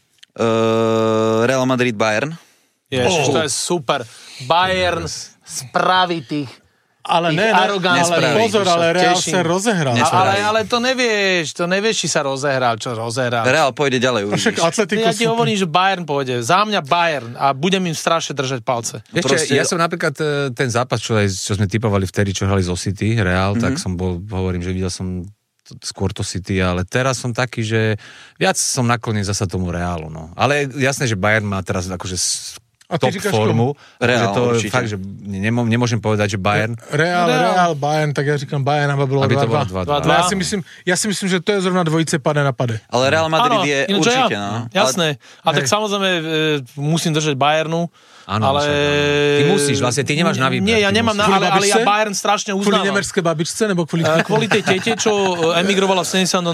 Real Madrid Bayern. Ježiš, to je super. Bayern spraví tých... Ale ne, pozor, ale Real sa rozehral. Ale to nevieš, či sa rozehral, čo rozehral. Real pôjde ďalej, uvidíš. Ja ti hovorím, že Bayern pôjde. Za mňa Bayern a budem im strašne držať palce. Ešte, ja som napríklad ten zápas, čo sme typovali vtedy, čo hrali zo City, Real, tak som hovorím, že videl som skôr to City, ale teraz som taký, že viac som naklonený zasa tomu Reálu, no. Ale jasné, že Bayern má teraz akože top formu. Reál, to určite. Fakt, že nemôžem povedať, že Bayern... Reál, Bayern, tak ja říkam Bayern, aby bolo 2-2. Ale ja si myslím, že to je zrovna dvojice pade na pade. Ale Real Madrid je určite, no. Jasné. A tak samozrejme musím držať Bayernu. Áno, ale... Ty musíš, vlastne ty nemáš na výber. Nie, ja nemám ale ja Bayern strašne uznávam. Kvôli nemecké babičce, nebo kvôli... Kvôli tej tete, čo emigrovala v 72.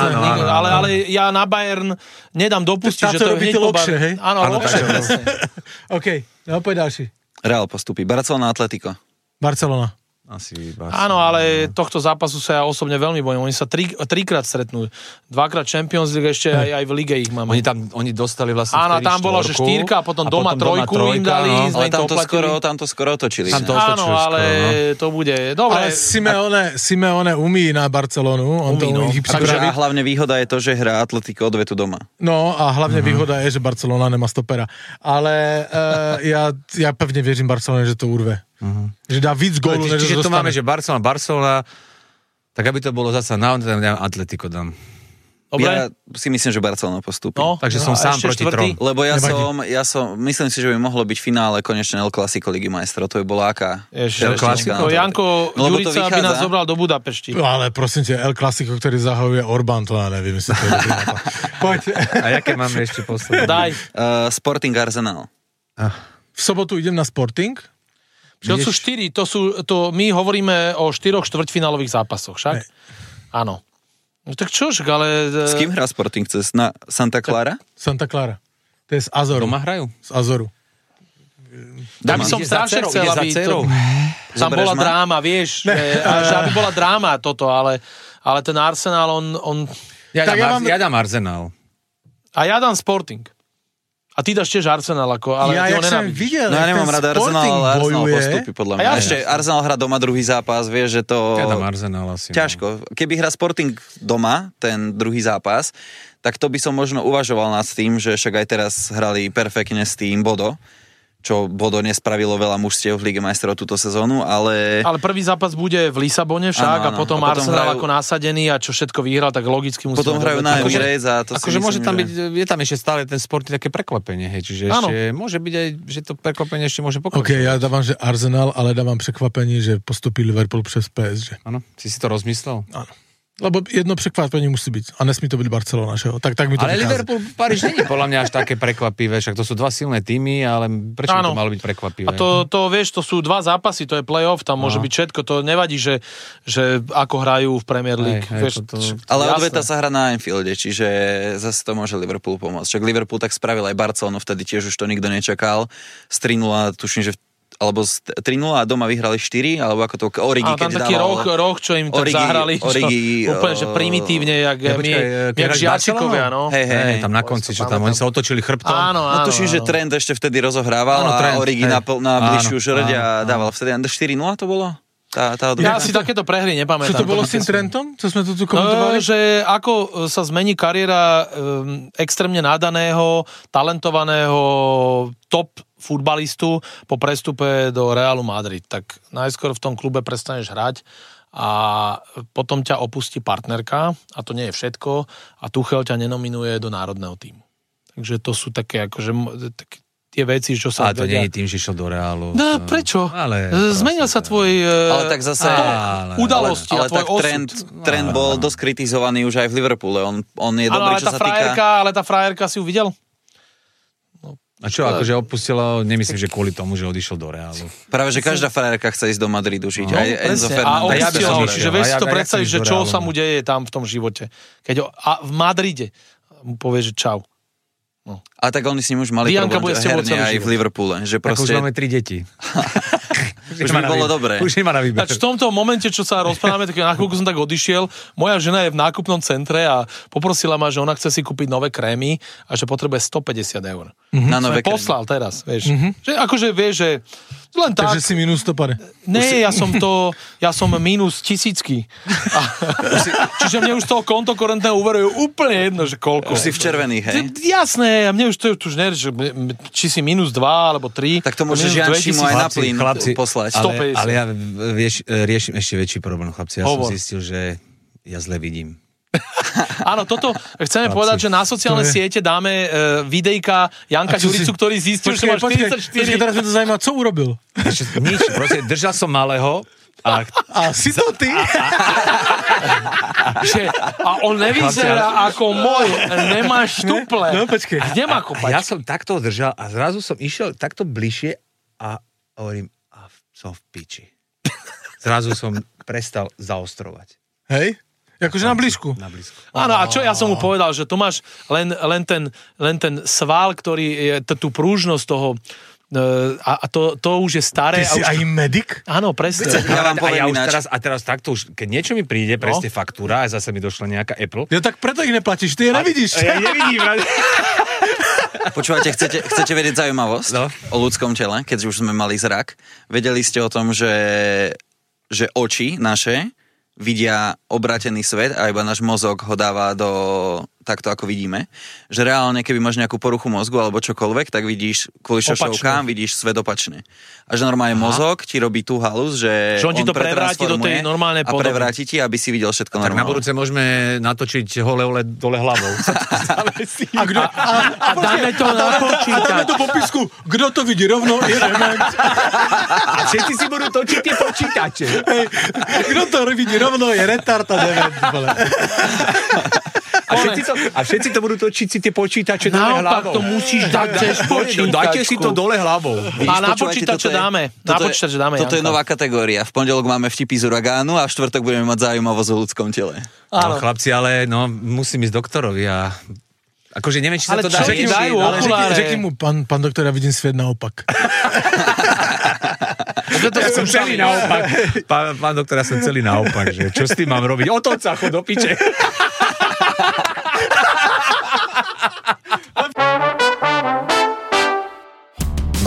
Ale ja na Bayern nedám dopustiť, že to je hneď po Bayern. Áno, lepšie. OK, no poď ďalší. Real postupí. Barcelona, Atletico. Barcelona. Asi áno, ale tohto zápasu sa ja osobne veľmi bojím. Oni sa trikrát stretnú. Dvakrát Champions League, ešte aj v lige ich máme. Oni dostali vlastne áno, tam bolo, že 4 a potom doma trojku im dali. No. Ale tam to skoro otočili. Áno, ale to bude dobre. Ale Simeone umí na Barcelonu. A hlavne výhoda je to, že hrá Atletico odvetu doma. No a hlavne výhoda je, že Barcelona nemá stopera. Ale ja pevne věřím Barcelone, že to urve. Že dá víc gólu, než čiže to máme, že Barcelona, tak aby to bolo zasa na Atletico dám. Dobre. Ja si myslím, že Barcelona postupí. No, takže som sám proti trom. Lebo ja som, myslím si, že by mohlo byť finále konečne El Clasico Ligy majstrov. To by bola aká... El Clasico. Janko Ďurica by nás zobral do Budapešti. No, ale prosím ťa, El Clasico, ktorý zahajuje Orbán, to ja neviem, jestli to je dobrý nápad. Poď. A jaké máme ešte posledné? Daj. Sporting Arsenal. V sobotu idem na Sporting. To sú 4, my hovoríme o 4 štvrťfinálových zápasoch, však? Áno. No tak čož, ale... S kým hrá Sporting? Cez na Santa Clara? Santa Clara. To je z Azoru. Doma hrajú? Z Azoru. Ja by som strašne chcel, aby to... Tam bola dráma, vieš, že aby bola dráma toto, ale ten Arsenal, on... Ja dám Arsenal. A ja dám Sporting. A ty dáš tiež Arsenal, ale ja, ty ho som nenávidíš. videl, No ja nemám rád Arsenal, ale Arsenal postupí podľa mňa. A ja Ešte Arsenal hrá doma druhý zápas, vieš, že to... Ja dám Arsenal asi. Ťažko. Keby hrá Sporting doma, ten druhý zápas, tak to by som možno uvažoval nad tým, že však aj teraz hrali perfektne s tým Bodo, čo Bodo nespravilo veľa mužstiev v Lige majstrov túto sezónu, ale... Ale prvý zápas bude v Lisabone však, áno, a potom Arsenal ako nasadený a čo všetko vyhral, tak logicky musí... Potom hrajú na Emirates a to akože si môže myslím, tam byť, je tam ešte stále ten Sporting také prekvapenie, hej, čiže ešte môže byť aj, že to prekvapenie ešte môže pokračovať. OK, ja dávam, že Arsenal, ale dávam překvapenie, že postupí Liverpool přes PSG. Áno, si to rozmyslel? Áno. Lebo jedno překvapenie musí byť. A nesmí to byť Barcelona. Tak mi to ale vychádza. Liverpool, Paríž není podľa mňa až také prekvapivé, však to sú dva silné týmy, ale prečo by to malo byť prekvapivé? A to vieš, to sú dva zápasy, to je play-off, tam môže byť všetko, to nevadí, že ako hrajú v Premier League. Vieš, ale odveta sa hrá na Anfielde, čiže zase to môže Liverpool pomôcť. Však Liverpool tak spravil aj Barcelonu, vtedy tiež už to nikto nečakal. Z 3-0, tuším, že alebo 3-0 a doma vyhrali 4, alebo ako to Origi, keď taký dával... roh, čo im tak zahrali, Origi, úplne, že primitívne, jak žiačikovia, no. Hej, tam na konci, čo tam, oni sa otočili chrbtom. Áno. No tuším, že Trent ešte vtedy rozohrával a Origi na bližšiu žrť a dával vtedy 4-0 to bolo? Ja si takéto prehry nepamätám. Čo to bolo s tým Trentom? Co sme tu komentovali? Že ako sa zmení kariéra extrémne nadaného, talentovaného top futbalistu po prestupe do Realu Madrid. Tak najskôr v tom klube prestaneš hrať a potom ťa opustí partnerka a to nie je všetko a Tuchel ťa nenominuje do národného tímu. Takže to sú také akože tie veci, čo sa... A to nie je tým, že šiel do Reálu. No, prečo? Zmenil sa tvoj... Ale tak zase... udalosti a tvoj osud. Trent bol dosť kritizovaný už aj v Liverpoole. On je dobrý, čo sa týka... Ale tá frajerka si ju videl? A čo, akože opustila, nemyslím, že kvôli tomu, že odišiel do Reálu. Práve, že každá frajerka chce ísť do Madridu žiť. Aj Enzo Fernández. A opustila, že vieš si to predstaviť, že čo sa mu deje tam v tom živote. A v Madride mu povie, že čau. No. A tak oni s ním už mali Dianka problém herne aj v Liverpoole. Že proste... Tak už máme 3 deti. Už by bolo dobré. Už nemá na výber. V tomto momente, čo sa rozprávame, tak na chvíľku som tak odišiel, moja žena je v nákupnom centre a poprosila ma, že ona chce si kúpiť nové krémy a že potrebuje 150 eur. Na nové krémy. Poslal teraz, vieš. Že akože vieš, že len tak. Takže si minus to pare. Nie, ja som minus tisícky. Čiže mne už toho konto korentného úveru je úplne jedno, že koľko. Už si v červených, hej? Jasné, a mne už to už nie, že či si minus 2 alebo 3. Tak to môžeš Janči mu aj na plyn poslať. Ale ja riešim ešte väčší problém, chlapci. Ja som zistil, že ja zle vidím. Áno, toto chceme povedať, že na sociálne siete dáme videjka Janka Ďuricu, ktorý zistil, že má 44. Teraz mi to zaujíma, co urobil? Nič, proste držal som malého a si to ty? A on nevyzerá ako môj, nemá štuple. No počkej. Kde má kopačku? Ja som takto držal a zrazu som išiel takto bližšie a hovorím, som v piči. Zrazu som prestal zaostrovať. Hej? Akože na blízku. Áno, a čo ja som mu povedal, že to máš len ten sval, ktorý je tú prúžnosť toho a to už je staré. Ty si aj medic? Áno, presne. Ja vám poviem teraz takto už, keď niečo mi príde, presne faktúra a zase mi došla nejaká Apple. Ja tak preto ich neplatíš, ty je nevidíš. Ja nevidím. Počúvate, chcete vedieť zaujímavosť o ľudskom tele, keď už sme mali zrak? Vedeli ste o tom, že oči naše vidia obrátený svet a iba náš mozog ho dáva do takto, ako vidíme. Že reálne, keby máš nejakú poruchu mozgu alebo čokoľvek, tak vidíš kvôli šošovkám, vidíš svet opačne. A že normálne mozog ti robí tú halus, že on ti to prevráti do tej normálnej podoby. A prevráti ti, aby si videl všetko normálne. Tak na budúce môžeme natočiť hole dole hlavou. A dáme to na počítač. A dáme do popisku, kto to vidí rovno, je dement. A všetci si budú točiť tie počítače. Kto to vidí rovno, je retard a dement. A všetci to budú točiť si tie počítače dole hlavou. Naopak to musíš dať cez počítačku. Dajte si to dole hlavou. A na počítače dáme. Toto je nová kategória. V pondelok máme vtipy z Uragánu a v štvrtok budeme mať zaujímavosť o ľudskom tele. No, chlapci, ale musím ísť doktorovi a akože neviem, či sa to dá. Řekni mu, pán doktor, ja vidím svet naopak. Ja som celý naopak. Pán doktor, ja som celý naopak. Že čo s tým mám robiť? Otoč sa, chod do piče.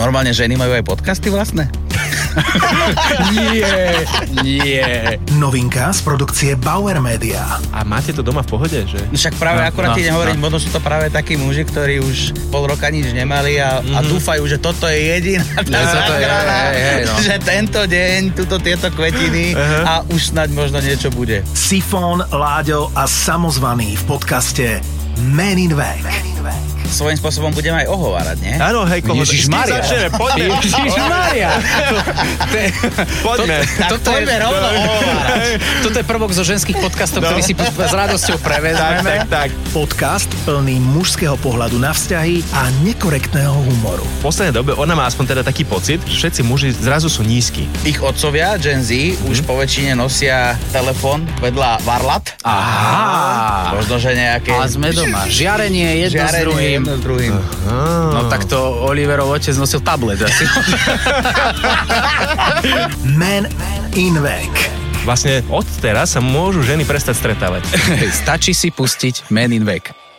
Normálne ženy majú aj podcasty vlastné? Nie. Novinka z produkcie Bauer Media. A máte to doma v pohode, že? Však práve akurát ti nehovorím, možno sú to práve takí muži, ktorí už pol roka nič nemali a dúfajú, že toto je jediná že tento deň, tieto kvetiny a už snáď možno niečo bude. Sifón, Láďo a Samozvaný v podcaste Man in Vek. Svojím spôsobom budeme aj ohovárať, nie? Áno, hej, Ježišmaria. Poďme. Ježišmaria. Poďme. Poďme rovno ohovárať. Toto je prvok zo ženských podcastov, ktorý si s radosťou prevezmeme. Tak. Podcast plný mužského pohľadu na vzťahy a nekorektného humoru. V poslednej dobe ona má aspoň teda taký pocit, že všetci muži zrazu sú nízki. Ich otcovia, Gen Z, už po väčšine nosia telefón vedľa varlat. Aha. Možno, že nejaké... A sme doma. Žiarenie jedno s druhým. No tak to Oliverov otec nosil tablet asi. Man in Vek. Vlastne od teraz sa môžu ženy prestať stretávať. Stačí si pustiť Man in Vek.